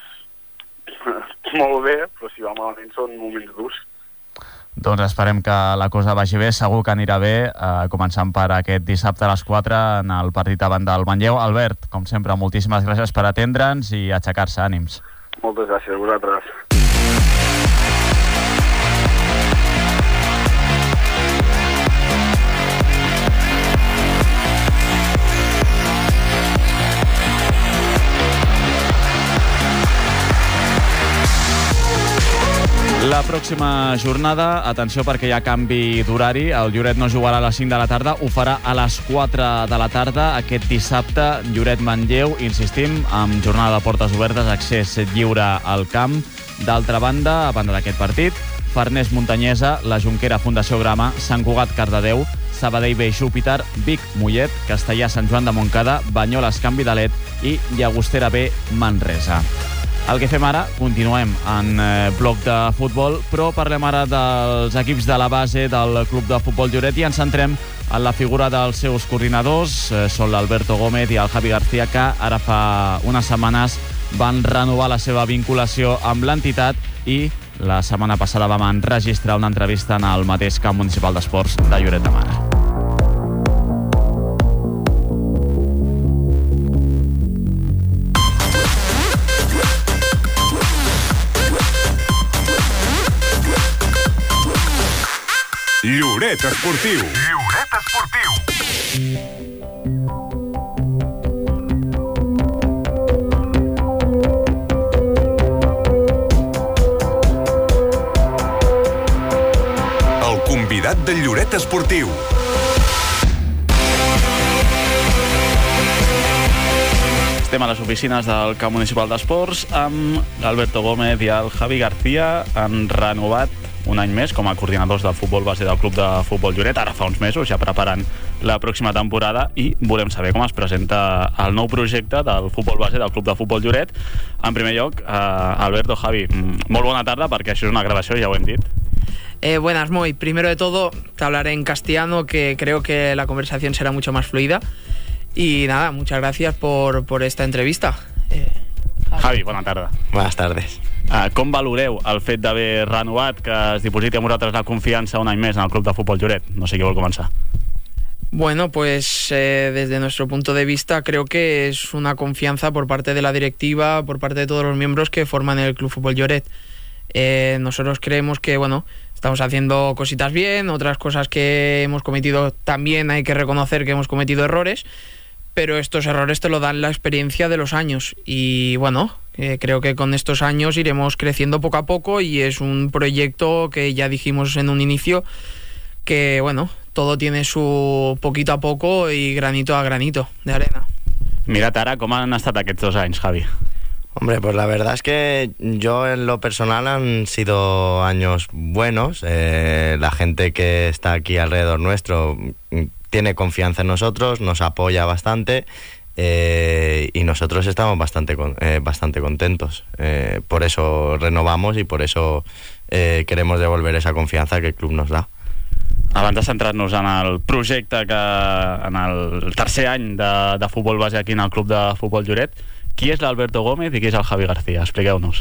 molt bé, però si va malament són moments durs. Doncs esperem que la cosa vagi bé, segur que anirà bé, eh, començant per aquest dissabte a les quatre en el partit davant del Manlleu. Albert, com sempre, moltíssimes gràcies per atendre'ns i aixecar-se, ànims. Moltes gràcies a vosaltres. pròxima jornada, atenció perquè hi ha canvi d'horari. El Lloret no jugarà a les cinc de la tarda, ho farà a les quatre de la tarda aquest dissabte. Lloret-Manlleu, insistim, amb jornada de portes obertes, accés lliure al camp. D'altra banda, a banda d'aquest partit, Farners Muntanyesa, la Jonquera Fundació Grama, Sant Cugat Cardedeu, Sabadell B Júpiter, Vic Mollet, Castellà Sant Joan de Montcada, Banyoles Can Vidalet i Llagostera B Manresa. El que fem ara, continuem en eh, bloc de futbol, però parlem ara dels equips de la base del Club de Futbol Lloret i ens centrem en la figura dels seus coordinadors. Eh, són l'Alberto Gómez i el Javi García, que ara fa unes setmanes van renovar la seva vinculació amb l'entitat i la setmana passada vam enregistrar una entrevista en el mateix camp municipal d'esports de Lloret de Mar. Lloret Esportiu. Lloret Esportiu. El convidat del Lloret Esportiu. Estem a les oficines del camp municipal d'esports amb l'Alberto Gómez i el Javi García. Han renovat un any més com a coordinadors del futbol base del Club de Futbol Lloret, ara fa uns mesos, ja preparant la pròxima temporada, i volem saber com es presenta el nou projecte del futbol base del Club de Futbol Lloret. En primer lloc, eh, Alberto, Javi, molt bona tarda, perquè això és una gravació, ja ho hem dit. Eh, buenas, Moy. Primero de todo, te hablaré en castellano, que creo que la conversación será mucho más fluida. Y nada, muchas gracias por, por esta entrevista. Eh, Javi, bona tarda. Buenas tardes. Uh, com valoreu el fet d'haver renovat, que es dipositi a vosaltres la confiança un any més en el Club de Futbol Lloret? No sé qui vol començar. Bueno, pues eh, desde nuestro punto de vista creo que es una confianza por parte de la directiva, por parte de todos los miembros que forman el Club Futbol Lloret. Eh, nosotros creemos que, bueno, estamos haciendo cositas bien, otras cosas que hemos cometido también hay que reconocer que hemos cometido errores, pero estos errores te lo dan la experiencia de los años y bueno, eh, creo que con estos años iremos creciendo poco a poco y es un proyecto que ya dijimos en un inicio que bueno, todo tiene su poquito a poco y granito a granito de arena. Mira, Tara, ¿cómo han estat aquests dos anys, Javi? Hombre, pues la verdad es que yo en lo personal han sido años buenos. Eh, la gente que está aquí alrededor nuestro tiene confianza en nosotros, nos apoya bastante eh, y nosotros estamos bastante eh, bastante contentos. Eh, por eso renovamos y por eso eh, queremos devolver esa confianza que el club nos da. Abans de centrar-nos en el projecte, que en el tercer any de, de futbol base aquí en el Club de Futbol Lloret, qui és l'Alberto Gómez i qui és el Javi García? Expliqueu-nos.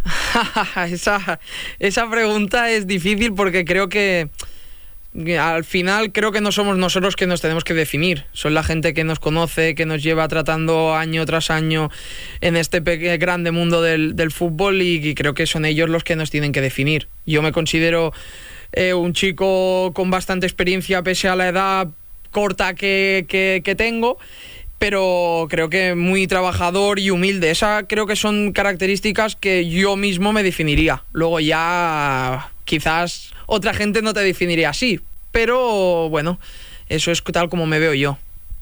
esa, esa pregunta es difícil porque creo que al final creo que no somos nosotros que nos tenemos que definir, son la gente que nos conoce, que nos lleva tratando año tras año en este grande mundo del, del fútbol y, y creo que son ellos los que nos tienen que definir. Yo me considero eh, un chico con bastante experiencia pese a la edad corta que, que, que tengo, pero creo que muy trabajador y humilde. Esa creo que son características que yo mismo me definiría. Luego ya quizás otra gente no te definiría así, pero bueno, eso es tal como me veo yo.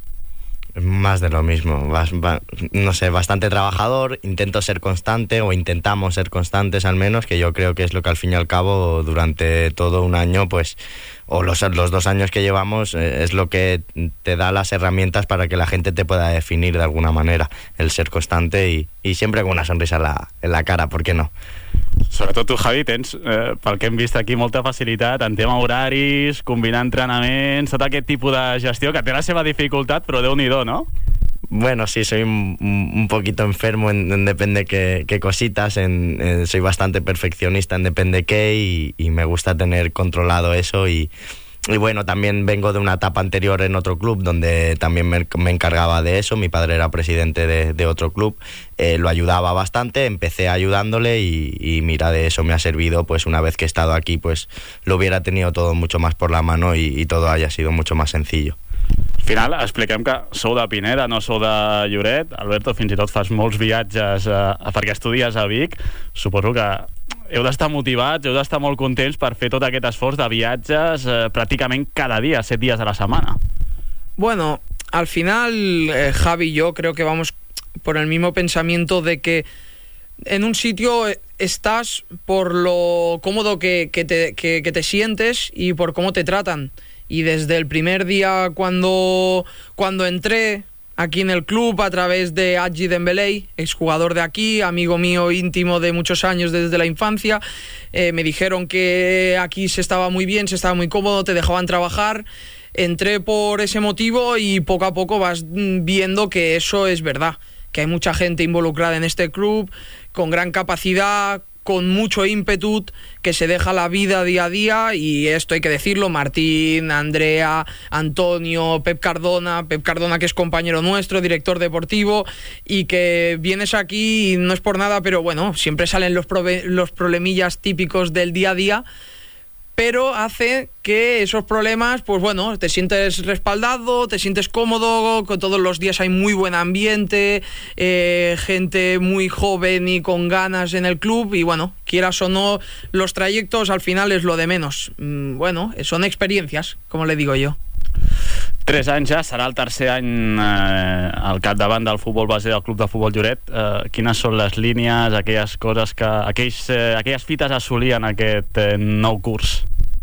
Más de lo mismo, no sé, bastante trabajador, intento ser constante o intentamos ser constantes al menos, que yo creo que es lo que al fin y al cabo durante todo un año pues o los, los dos años que llevamos eh, es lo que te da las herramientas para que la gente te pueda definir de alguna manera, el ser constante y, y siempre con una sonrisa en la, en la cara, ¿por qué no? Sobretot tu, Javi, tens, eh, pel que hem vist aquí, molta facilitat en tema horaris, combinar entrenaments, tot aquest tipus de gestió que té la seva dificultat, però Déu-n'hi-do, ¿no? Bueno, sí, soy un, un poquito enfermo en, en depende qué, qué cositas, en, en, soy bastante perfeccionista en depende qué y, y me gusta tener controlado eso y, y bueno, también vengo de una etapa anterior en otro club donde también me, me encargaba de eso, mi padre era presidente de, de otro club, eh, lo ayudaba bastante, empecé ayudándole y, y mira, de eso me ha servido, pues una vez que he estado aquí pues lo hubiera tenido todo mucho más por la mano y, y todo haya sido mucho más sencillo. Al final, expliquem que sou de Pineda, no sou de Lloret. Alberto, fins i tot fas molts viatges eh, perquè estudies a Vic. Suposo que heu d'estar motivats, heu d'estar molt contents per fer tot aquest esforç de viatges eh, pràcticament cada dia, set dies a la semana. Bueno, al final, eh, Javi y yo creo que vamos por el mismo pensamiento de que en un sitio estás por lo cómodo que, que, te, que, que te sientes y por cómo te tratan. Y desde el primer día cuando, cuando entré aquí en el club a través de Adji Dembélé, exjugador de aquí, amigo mío íntimo de muchos años desde la infancia, eh, me dijeron que aquí se estaba muy bien, se estaba muy cómodo, te dejaban trabajar. Entré por ese motivo y poco a poco vas viendo que eso es verdad, que hay mucha gente involucrada en este club, con gran capacidad, con mucho ímpetu, que se deja la vida día a día, y esto hay que decirlo, Martín, Andrea, Antonio, Pep Cardona, Pep Cardona que es compañero nuestro, director deportivo, y que vienes aquí y no es por nada, pero bueno, siempre salen los, prove- los problemillas típicos del día a día, pero hace que esos problemas, pues bueno, te sientes respaldado, te sientes cómodo, que todos los días hay muy buen ambiente, eh, gente muy joven y con ganas en el club, y bueno, quieras o no, los trayectos al final es lo de menos. Mm, bueno, son experiencias, como le digo yo. Tres anys ja, serà el tercer any eh, al capdavant del futbol base del Club de Futbol Lloret. Eh, quines són les línies, aquelles coses que, aquells, eh, aquelles fites a assolir en aquest eh, nou curs?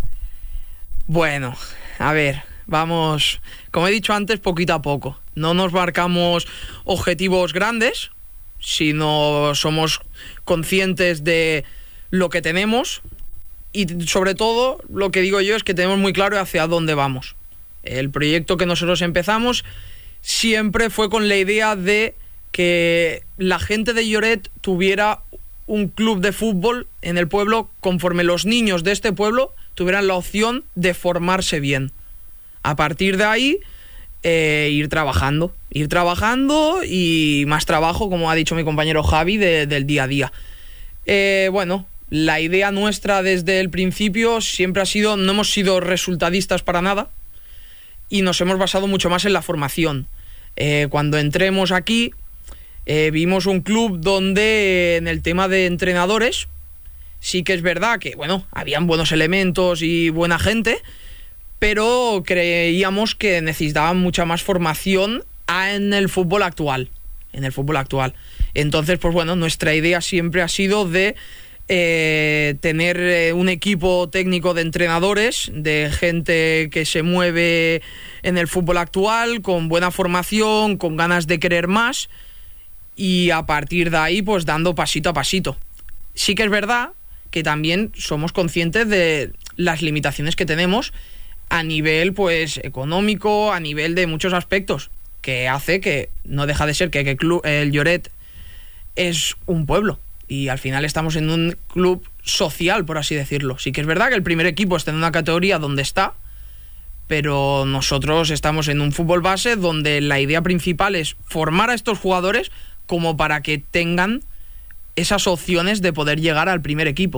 Bueno, a ver, vamos, como he dicho antes, poquito a poco. No nos marcamos objetivos grandes, sino somos conscientes de lo que tenemos, y sobre todo lo que digo yo es que tenemos muy claro hacia dónde vamos. El proyecto que nosotros empezamos siempre fue con la idea de que la gente de Lloret tuviera un club de fútbol en el pueblo conforme los niños de este pueblo tuvieran la opción de formarse bien. A partir de ahí, eh, ir trabajando, ir trabajando y más trabajo, como ha dicho mi compañero Javi, de, del día a día. Eh, bueno, la idea nuestra desde el principio siempre ha sido, no hemos sido resultadistas para nada, y nos hemos basado mucho más en la formación. Eh, cuando entremos aquí, eh, vimos un club donde eh, en el tema de entrenadores sí que es verdad que, bueno, habían buenos elementos y buena gente, pero creíamos que necesitaban mucha más formación en el fútbol actual, en el fútbol actual. Entonces, pues bueno, nuestra idea siempre ha sido de Eh, tener eh, un equipo técnico de entrenadores, de gente que se mueve en el fútbol actual, con buena formación, con ganas de querer más, y a partir de ahí pues dando pasito a pasito. Sí que es verdad que también somos conscientes de las limitaciones que tenemos a nivel pues económico, a nivel de muchos aspectos, que hace que no deja de ser que, que el, club, el Lloret es un pueblo. Y al final estamos en un club social, por así decirlo. Sí que es verdad que el primer equipo está en una categoría donde está, pero nosotros estamos en un fútbol base donde la idea principal es formar a estos jugadores como para que tengan esas opciones de poder llegar al primer equipo.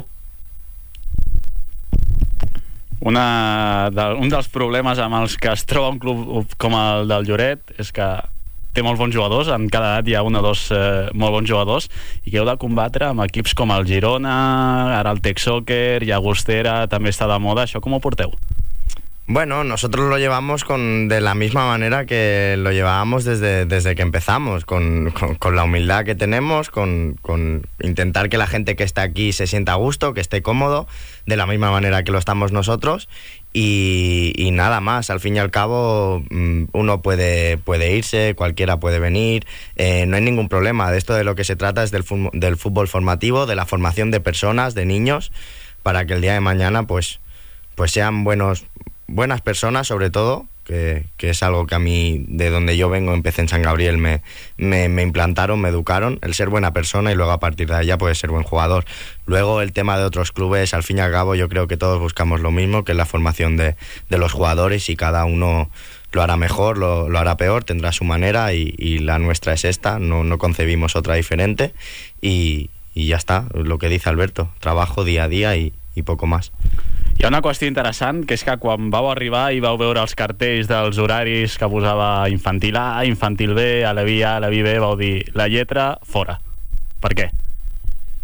Una de, un dels problemes amb els que es troba un club com el del Lloret és que té molts bons jugadors, en cada edat hi ha un o dos eh, molt bons jugadors, i que heu de combatre amb equips com el Girona, ara el Tec Soccer, Llagostera també està de moda. Això com ho porteu? Bueno, nosotros lo llevamos con de la misma manera que lo llevábamos desde, desde que empezamos, con, con, con la humildad que tenemos, con, con intentar que la gente que está aquí se sienta a gusto, que esté cómodo, de la misma manera que lo estamos nosotros, y, y nada más. Al fin y al cabo, uno puede, puede irse, cualquiera puede venir, eh, no hay ningún problema. De esto de lo que se trata es del, del fútbol formativo, de la formación de personas, de niños, para que el día de mañana pues, pues sean buenos... buenas personas, sobre todo, que, que es algo que a mí, de donde yo vengo, empecé en San Gabriel, me, me, me implantaron, me educaron, el ser buena persona, y luego a partir de allá puedes ser buen jugador. Luego el tema de otros clubes, al fin y al cabo yo creo que todos buscamos lo mismo, que es la formación de, de los jugadores, y cada uno lo hará mejor, lo, lo hará peor, tendrá su manera, y, y la nuestra es esta, no, no concebimos otra diferente, y, y ya está, lo que dice Alberto, trabajo día a día y, y poco más. Hi ha una qüestió interessant, que és que quan vau arribar i vau veure els cartells dels horaris que posava infantil A, infantil B, a la B A, a la B B, vau dir la lletra fora. Per què?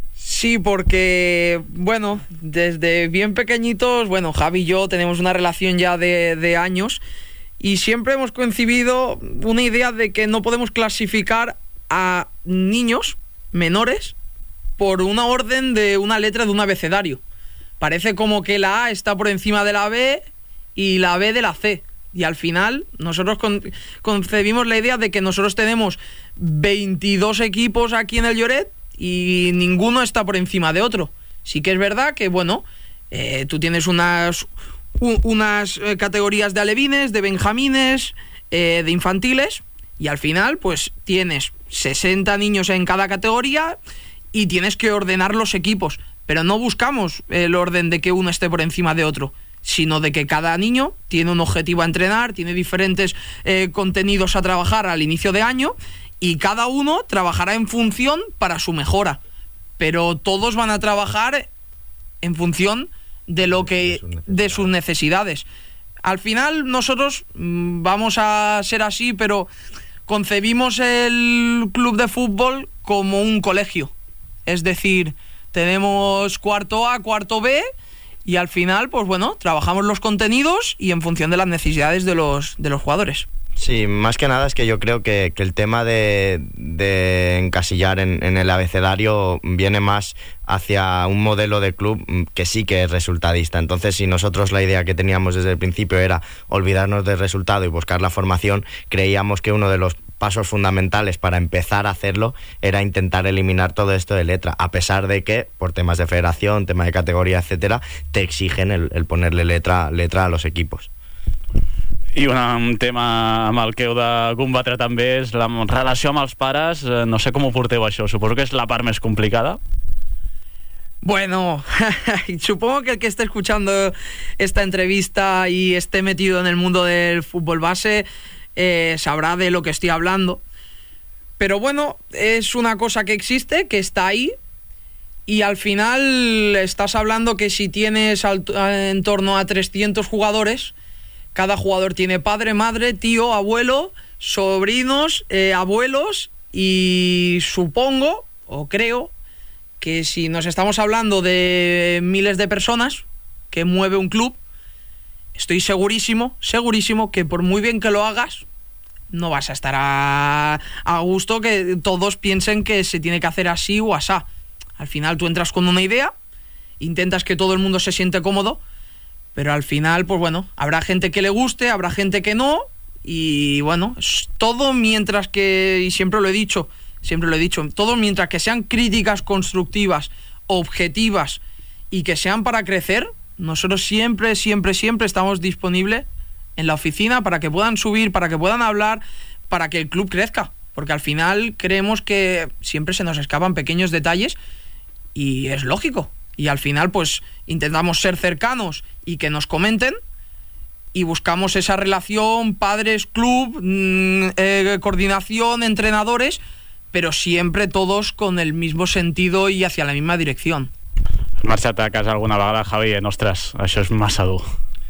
Sí, porque, bueno, desde bien pequeñitos, bueno, Javi y yo tenemos una relación ya de, de años y siempre hemos concebido una idea de que no podemos clasificar a niños menores por una orden de una letra de un abecedario. Parece como que la A está por encima de la B y la B de la C. Y al final nosotros con, concebimos la idea de que nosotros tenemos veintidós equipos aquí en el Lloret y ninguno está por encima de otro. Sí que es verdad que, bueno, eh, tú tienes unas, u, unas eh, categorías de alevines, de benjamines, eh, de infantiles, y al final pues tienes sesenta niños en cada categoría y tienes que ordenar los equipos. Pero no buscamos el orden de que uno esté por encima de otro, sino de que cada niño tiene un objetivo a entrenar, tiene diferentes eh, contenidos a trabajar al inicio de año, y cada uno trabajará en función para su mejora, pero todos van a trabajar en función de lo que de sus necesidades. Al final nosotros mmm, vamos a ser así, pero concebimos el club de fútbol como un colegio, es decir, tenemos cuarto A, cuarto B, y al final, pues bueno, trabajamos los contenidos y en función de las necesidades de los de los jugadores. Sí, más que nada es que yo creo que, que el tema de, de encasillar en, en el abecedario viene más hacia un modelo de club que sí que es resultadista. Entonces, si nosotros la idea que teníamos desde el principio era olvidarnos del resultado y buscar la formación, creíamos que uno de los pasos fundamentales para empezar a hacerlo era intentar eliminar todo esto de letra, a pesar de que, por temas de federación, tema de categoría, etcétera, te exigen el, el ponerle letra, letra a los equipos. I una, un tema amb el que heu de combatre també és la relació amb els pares. No sé com ho porteu això, suposo que és la part més complicada. Bueno, supongo que el que esté escuchando esta entrevista y esté metido en el mundo del fútbol base eh, sabrá de lo que estoy hablando. Pero bueno, es una cosa que existe, que está ahí, y al final estás hablando que si tienes al, en torno a trescientos jugadores, cada jugador tiene padre, madre, tío, abuelo, sobrinos, eh, abuelos, y supongo, o creo, que si nos estamos hablando de miles de personas que mueve un club, estoy segurísimo, segurísimo que por muy bien que lo hagas, no vas a estar a, a gusto que todos piensen que se tiene que hacer así o asá. Al final tú entras con una idea, intentas que todo el mundo se siente cómodo, pero al final, pues bueno, habrá gente que le guste, habrá gente que no, y bueno, todo mientras que, y siempre lo he dicho, siempre lo he dicho, todo mientras que sean críticas constructivas, objetivas y que sean para crecer, nosotros siempre, siempre, siempre estamos disponibles en la oficina para que puedan subir, para que puedan hablar, para que el club crezca, porque al final creemos que siempre se nos escapan pequeños detalles y es lógico. Y al final pues intentamos ser cercanos y que nos comenten, y buscamos esa relación padres, club, mmm, eh, coordinación, entrenadores, pero siempre todos con el mismo sentido y hacia la misma dirección. Has marxat a casa alguna vegada, Javi, en ostres, això és massa dur.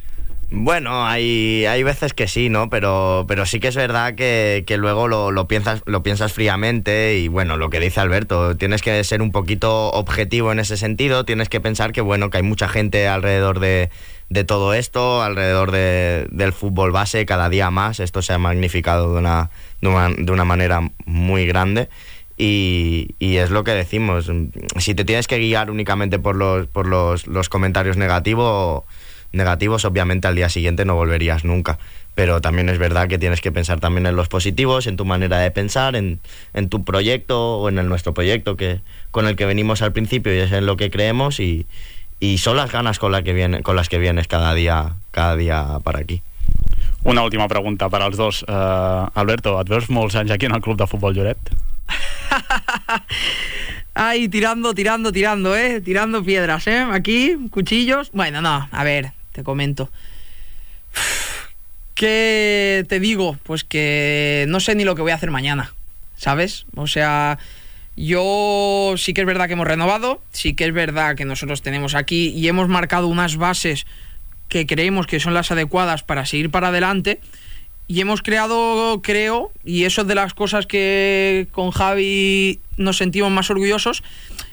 Bueno, hay, hay veces que sí, ¿no? Pero, pero sí que es verdad que, que luego lo, lo, piensas, lo piensas fríamente, y bueno, lo que dice Alberto, tienes que ser un poquito objetivo en ese sentido, tienes que pensar que bueno, que hay mucha gente alrededor de, de todo esto, alrededor de, del fútbol base, cada día más, esto se ha magnificado de una, de una, de una manera muy grande. Y, y es lo que decimos, si te tienes que guiar únicamente por los, por los, los comentarios negativos, negativos, obviamente al día siguiente no volverías nunca, pero también es verdad que tienes que pensar también en los positivos, en tu manera de pensar, en, en tu proyecto o en el nuestro proyecto que, con el que venimos al principio, y es en lo que creemos, y, y son las ganas con, la que viene, con las que vienes cada día, cada día para aquí. Una última pregunta per als dos. Uh, Alberto, et veus molts anys aquí en el Club de Futbol Lloret? Ay, tirando, tirando, tirando, eh tirando piedras, eh aquí, cuchillos. Bueno, no, a ver, te comento. ¿Qué te digo? Pues que no sé ni lo que voy a hacer mañana, ¿sabes? O sea, yo sí que es verdad que hemos renovado, sí que es verdad que nosotros tenemos aquí y hemos marcado unas bases que creemos que son las adecuadas para seguir para adelante, y hemos creado, creo, y eso es de las cosas que con Javi nos sentimos más orgullosos,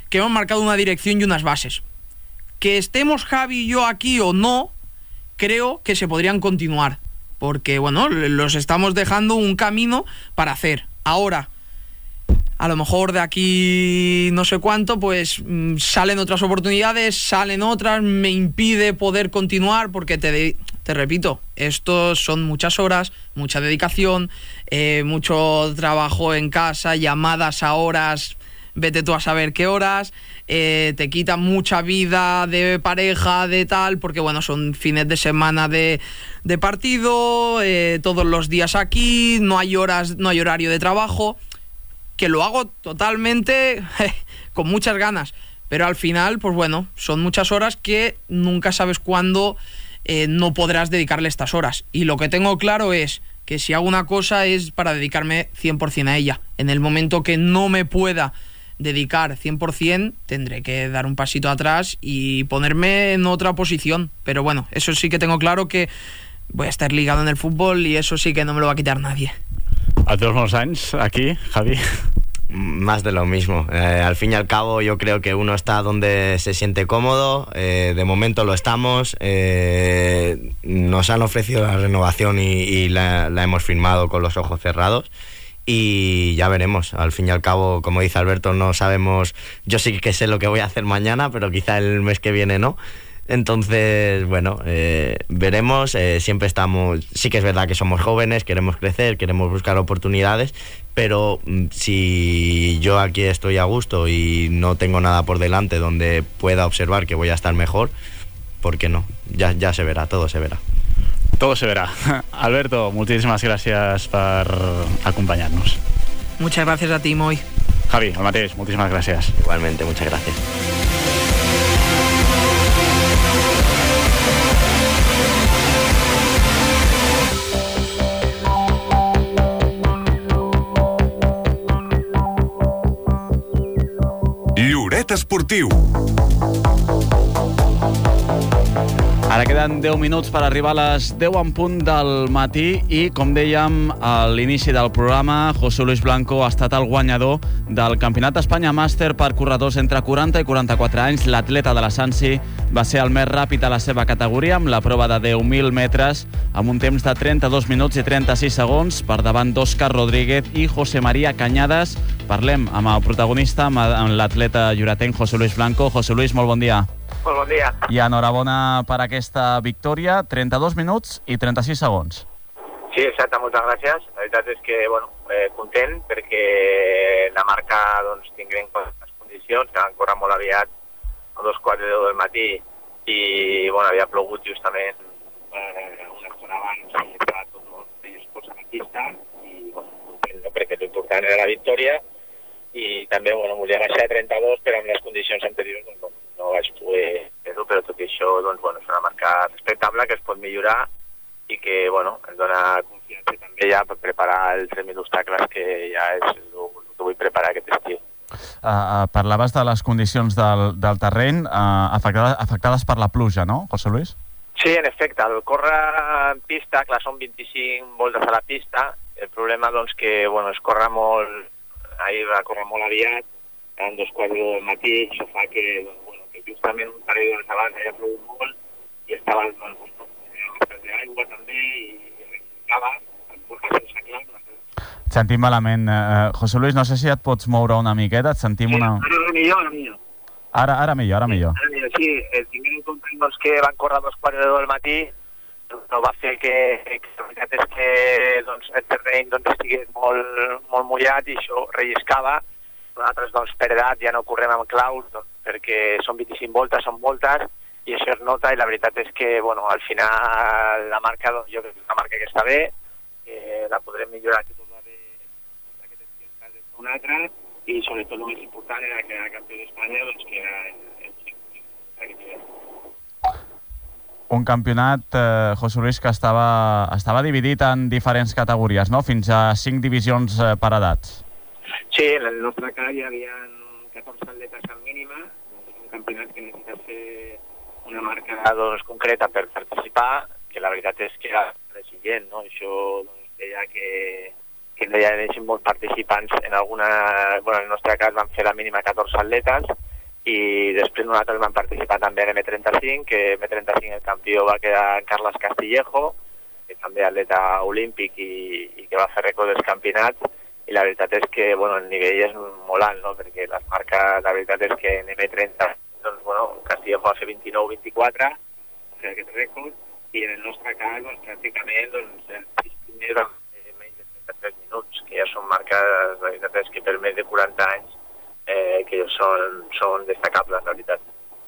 que hemos marcado una dirección y unas bases. Que estemos Javi y yo aquí o no, creo que se podrían continuar, porque bueno, los estamos dejando un camino para hacer. Ahora, a lo mejor de aquí no sé cuánto, pues mmm, salen otras oportunidades, salen otras, me impide poder continuar, porque te, de, te repito, estos son muchas horas, mucha dedicación, eh, mucho trabajo en casa, llamadas a horas, vete tú a saber qué horas, eh, te quita mucha vida de pareja, de tal, porque bueno, son fines de semana de, de partido, eh, todos los días aquí, no hay horas, no hay horario de trabajo, que lo hago totalmente eh, con muchas ganas, pero al final, pues bueno, son muchas horas que nunca sabes cuándo eh, no podrás dedicarle estas horas, y lo que tengo claro es que si hago una cosa es para dedicarme cien por ciento a ella. En el momento que no me pueda dedicar cien por ciento, tendré que dar un pasito atrás y ponerme en otra posición. Pero bueno, eso sí que tengo claro, que voy a estar ligado en el fútbol y eso sí que no me lo va a quitar nadie. A todos los años aquí, Javi. Más de lo mismo. Eh, al fin y al cabo, yo creo que uno está donde se siente cómodo. Eh, de momento lo estamos. Eh, nos han ofrecido la renovación y, y la, la hemos firmado con los ojos cerrados. Y ya veremos. Al fin y al cabo, como dice Alberto, no sabemos. Yo sí que sé lo que voy a hacer mañana, pero quizá el mes que viene no. Entonces, bueno, eh, veremos. Eh, siempre estamos. Sí que es verdad que somos jóvenes, queremos crecer, queremos buscar oportunidades, pero si yo aquí estoy a gusto y no tengo nada por delante donde pueda observar que voy a estar mejor, ¿por qué no? Ya, ya se verá, todo se verá. Todo se verá. Alberto, muchísimas gracias por acompañarnos. Muchas gracias a ti, Moy. Javi, el mateix, muchísimas gracias. Igualmente, muchas gracias. Lloret Esportiu. Ara queden deu minuts per arribar a les deu en punt del matí i, com dèiem a l'inici del programa, José Luis Blanco ha estat el guanyador del Campionat d'Espanya Màster per corredors entre quaranta i quaranta-quatre anys. L'atleta de la Sansi va ser el més ràpid a la seva categoria, amb la prova de deu mil metres, amb un temps de trenta-dos minuts i trenta-sis segons, per davant d'Òscar Rodríguez i José María Cañadas. Parlem amb el protagonista, amb l'atleta lloretenc José Luis Blanco. José Luis, molt bon dia. Molt bon dia. I enhorabona per aquesta victòria, trenta-dos minuts i trenta-sis segons. Sí, exacte, moltes gràcies. La veritat és que, bueno, eh, content perquè la marca, doncs, tinguem les condicions, que van córrer molt aviat a dos quarts de deu del matí i, bueno, havia plogut justament eh, una estona abans i estava tot molt dispost a la pista i, bueno, content, no? Perquè l'important era la victòria i també, bueno, volia baixar a trenta-dos, però amb les condicions anteriors, doncs, no, no vaig poder fer-ho, però tot i això, doncs, bueno, és una marca respectable que es pot millorar i que, bueno, ens dona confiança també ja per preparar els tres mil obstacles, que ja és el que vull preparar aquest estiu. Uh, uh, parlaves de les condicions del, del terreny uh, afectades, afectades per la pluja, no, José Luis? Sí, en efecte, el córrer en pista, clar, són vint-i-cinc voltes a la pista, el problema, doncs, que, bueno, es corre molt, ahir va córrer molt aviat, eren dos quarts del matí, això fa que, doncs, bueno, que justament un parell d'hores abans havia plogut molt i estava el d'aigua també i reciclava, el córrer sense clar. Et sentim malament. Uh, José Luis, no sé si et pots moure una miqueta, et sentim una... Sí, ara millor, ara millor. Ara, ara millor, ara millor. Ara millor, sí. Eh, tinguem en compte, doncs, que van córrer dos quarts de deu del matí, no va fer que, que la veritat és que, doncs, el terreny, doncs, estigués molt, molt mullat i això relliscava. Nosaltres, doncs, per edat ja no correm amb claus, doncs, perquè són vint-i-cinc voltes, són moltes, i això es nota, i la veritat és que, bueno, al final la marca, doncs, jo crec que és una marca que està bé, que la podrem millorar que torna de aquest estiu des d'un altre, i sobretot el més important era que era campió d'Espanya, doncs, que era el, el aquest nivell. Un campionat, eh, José Luis, que estava, estava dividit en diferents categories, no? Fins a cinc divisions eh, per edats. Sí, en el nostre cas hi havia catorze atletes en mínima, és un campionat que necessita fer una marca, doncs, concreta per participar, que la veritat és que era exigent, no? Això, doncs, deia que, que no hi ha molts participants en alguna... Bueno, en el nostre cas van fer la mínima catorze atletes i després nosaltres vam participar també en eme trenta-cinc, que eme trenta-cinc el campió va quedar Carles Castillejo, que també atleta olímpic i, i que va fer rècord dels campionats, i la veritat és que bueno, el nivell és molt alt, no? Perquè les marques, la veritat és que en eme trenta, doncs, bueno, Castillejo va fer vint-i-nou vint-i-quatre, va fer aquest rècord, i en el nostre cas, doncs, pràcticament, doncs, els sis primers van fer menys de trenta-tres minuts, que ja són marques, la veritat és que per més de quaranta anys, eh, que són, són destacables, la veritat.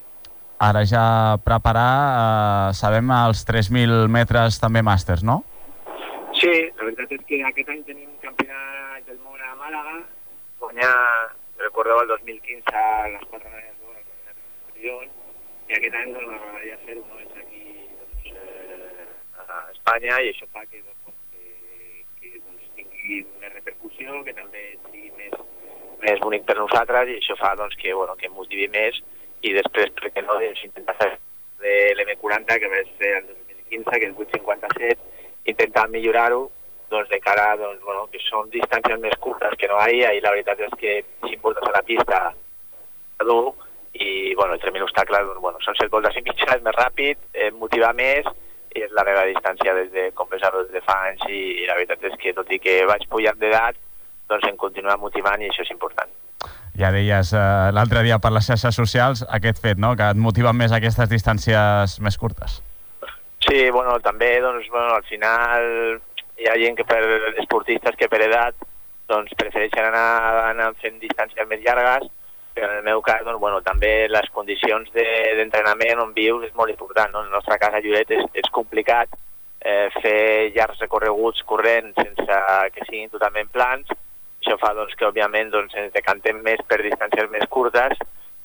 Ara ja preparar, eh, sabem, els tres mil metres també màsters, no? Sí, la veritat és que aquest any tenim un campionat del món a Màlaga, guanyar, recordeu, el dos mil quinze a les quatre medalles d'or al campionat de Lyon, i aquest any doncs, m'agradaria fer-ho, no? És aquí doncs, eh, a Espanya, i això fa que, doncs, que, que doncs, tingui més repercussió, que també sigui més, més bonic per nosaltres, i això fa doncs, que, bueno, que em motivi més, i després, per què no, doncs, intentar fer de l'eme quaranta, que va ser el dos mil quinze, que és vuit cinquanta-set, intentar millorar-ho, doncs de cara, doncs, bueno, que són distàncies més curtes que no hi ha, i la veritat és que si portes a la pista dur, i bueno, els tres mil obstacles, doncs, bueno, són set voltes i mitja, és més ràpid, eh, motiva més, i és la meva distància des de compensar-ho des de fa anys, i, i la veritat és que tot i que vaig pujant d'edat, doncs em continua motivant, i això és important. Ja deies eh, l'altre dia per les xarxes socials aquest fet, no?, que et motiven més aquestes distàncies més curtes. Sí, bueno, també, doncs, bueno, al final hi ha gent que per esportistes que per edat doncs prefereixen anar, anar fent distàncies més llargues, però en el meu cas, doncs, bueno, també les condicions d'entrenament de, on vius és molt important, no? En el nostre cas a Lloret és, és complicat eh, fer llargs recorreguts corrents sense que siguin totalment plans. Això fa doncs, que, òbviament, doncs, ens decantem més per distàncies més curtes,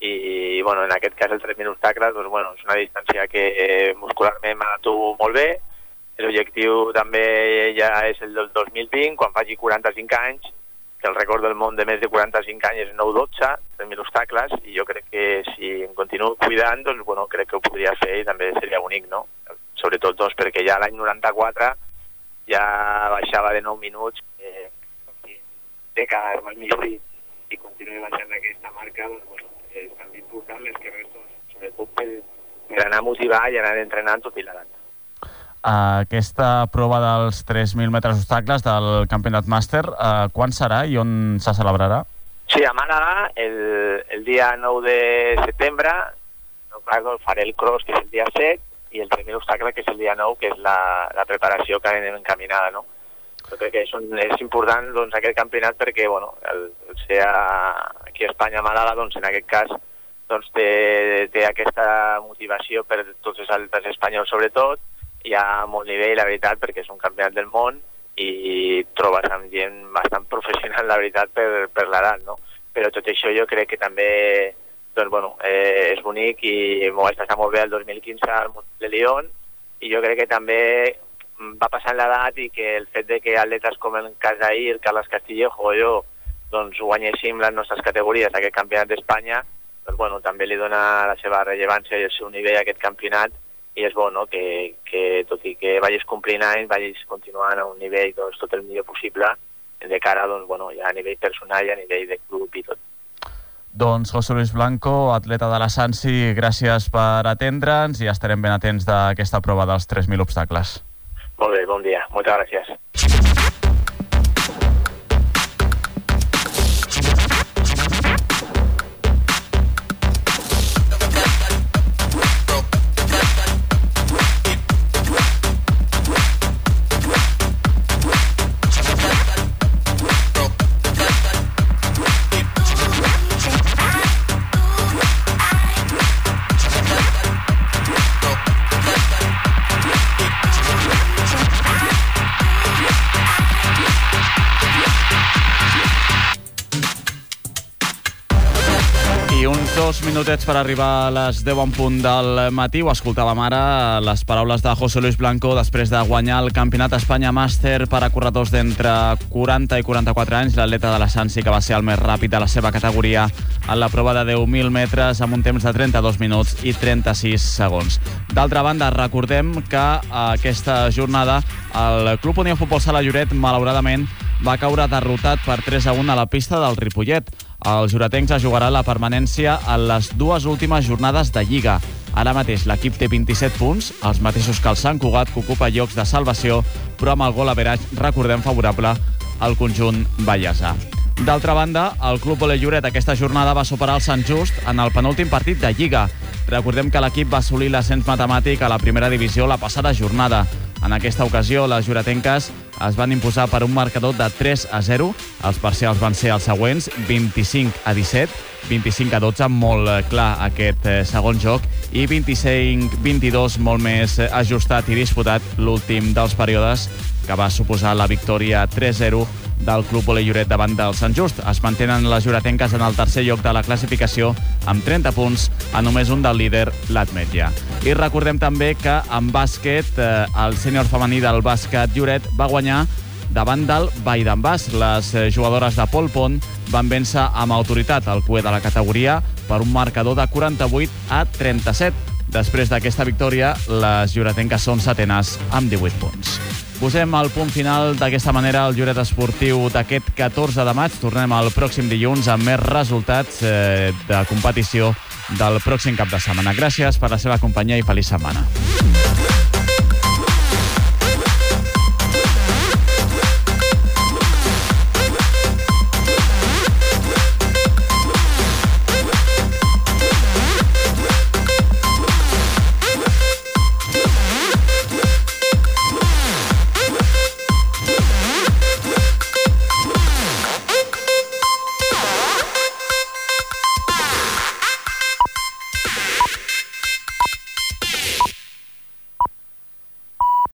i bueno, en aquest cas el tres mil obstacles doncs, bueno, és una distància que eh, muscularment m'adapto molt bé. L'objectiu també ja és el del dos mil vint, quan faci quaranta-cinc anys, que el rècord del món de més de quaranta-cinc anys és nou dotze, tres mil obstacles, i jo crec que si em continuo cuidant, doncs bueno, crec que ho podria fer i també seria bonic, no? Sobretot doncs, perquè ja l'any noranta-quatre ja baixava de nou minuts, eh, de cada mes mig, i continuo baixant aquesta marca, doncs bueno, és també important més que res, sobretot per, per anar a motivar i anar entrenant tot i l'edat. Aquesta prova dels tres mil metres obstacles del Campionat Màster, eh, quan serà i on se celebrarà? Sí, a Màlaga, el, el dia nou de setembre, no, clar, faré el cross, que és el dia set, i el tres mil obstacles, que és el dia nou, que és la, la preparació que anem encaminada, no? Jo crec que és, un, és important doncs, aquest campionat perquè bueno, el, el ser a, aquí a Espanya, a Màlaga, doncs, en aquest cas doncs, té, té aquesta motivació per tots els atletes espanyols sobretot. Hi ha molt nivell, la veritat, perquè és un campionat del món i trobes amb gent bastant professional, la veritat, per, per l'edat, no? Però tot això jo crec que també doncs, bueno, eh, és bonic i m'ho vaig passar molt bé el dos mil quinze al Mundial de Lyon, i jo crec que també va passant l'edat i que el fet de que atletes com el cas d'ahir, Carles Castillejo o jo, doncs guanyéssim les nostres categories a aquest campionat d'Espanya, doncs bueno, també li dona la seva rellevància i el seu nivell a aquest campionat, i és bo, no?, que, que tot i que vagis complint anys, vagis continuant a un nivell doncs, tot el millor possible, de cara doncs, bueno, ja a nivell personal i a nivell de club i tot. Doncs José Luis Blanco, atleta de la Sansi, gràcies per atendre'ns i estarem ben atents d'aquesta prova dels tres mil obstacles. Molt bé, bon dia. Moltes gràcies. Dos minutets per arribar a les deu en punt del matí. Ho escoltàvem ara, les paraules de José Luis Blanco després de guanyar el Campionat Espanya Màster per a corredors d'entre quaranta i quaranta-quatre anys. L'atleta de la Sansi, que va ser el més ràpid de la seva categoria en la prova de deu mil metres amb un temps de trenta-dos minuts i trenta-sis segons. D'altra banda, recordem que aquesta jornada el Club Unió Futbol Sala Lloret, malauradament, va caure derrotat per tres a un a la pista del Ripollet. Els juretencs es jugaran la permanència a les dues últimes jornades de Lliga. Ara mateix l'equip té vint-i-set punts, els mateixos que el Sant Cugat, que ocupa llocs de salvació, però amb el gol average, recordem, favorable al conjunt ballesà. D'altra banda, el Club Voler Lloret aquesta jornada va superar el Sant Just en el penúltim partit de Lliga. Recordem que l'equip va assolir l'ascens matemàtic a la primera divisió la passada jornada. En aquesta ocasió, les lloretenques es van imposar per un marcador de tres a zero. Els parcials van ser els següents: vint-i-cinc a disset, vint-i-cinc a dotze, molt clar aquest segon joc, i vint-i-cinc a vint-i-dos, molt més ajustat i disputat, l'últim dels períodes, que va suposar la victòria tres a zero del Club Voler Lloret davant del Sant Just. Es mantenen les lloretenques en el tercer lloc de la classificació amb trenta punts, a només un del líder, l'Atmetlla. I recordem també que en bàsquet, eh, el sènior femení del bàsquet Lloret va guanyar davant del Vall d'en Bas. Les jugadores de Pol Pont van vèncer amb autoritat el cué de la categoria per un marcador de quaranta-vuit a trenta-set. Després d'aquesta victòria, les lloretenques són setenes amb divuit punts. Posem el punt final d'aquesta manera al Lloret Esportiu d'aquest catorze de maig. Tornem el pròxim dilluns amb més resultats eh, de competició del pròxim cap de setmana. Gràcies per la seva companyia i feliç setmana.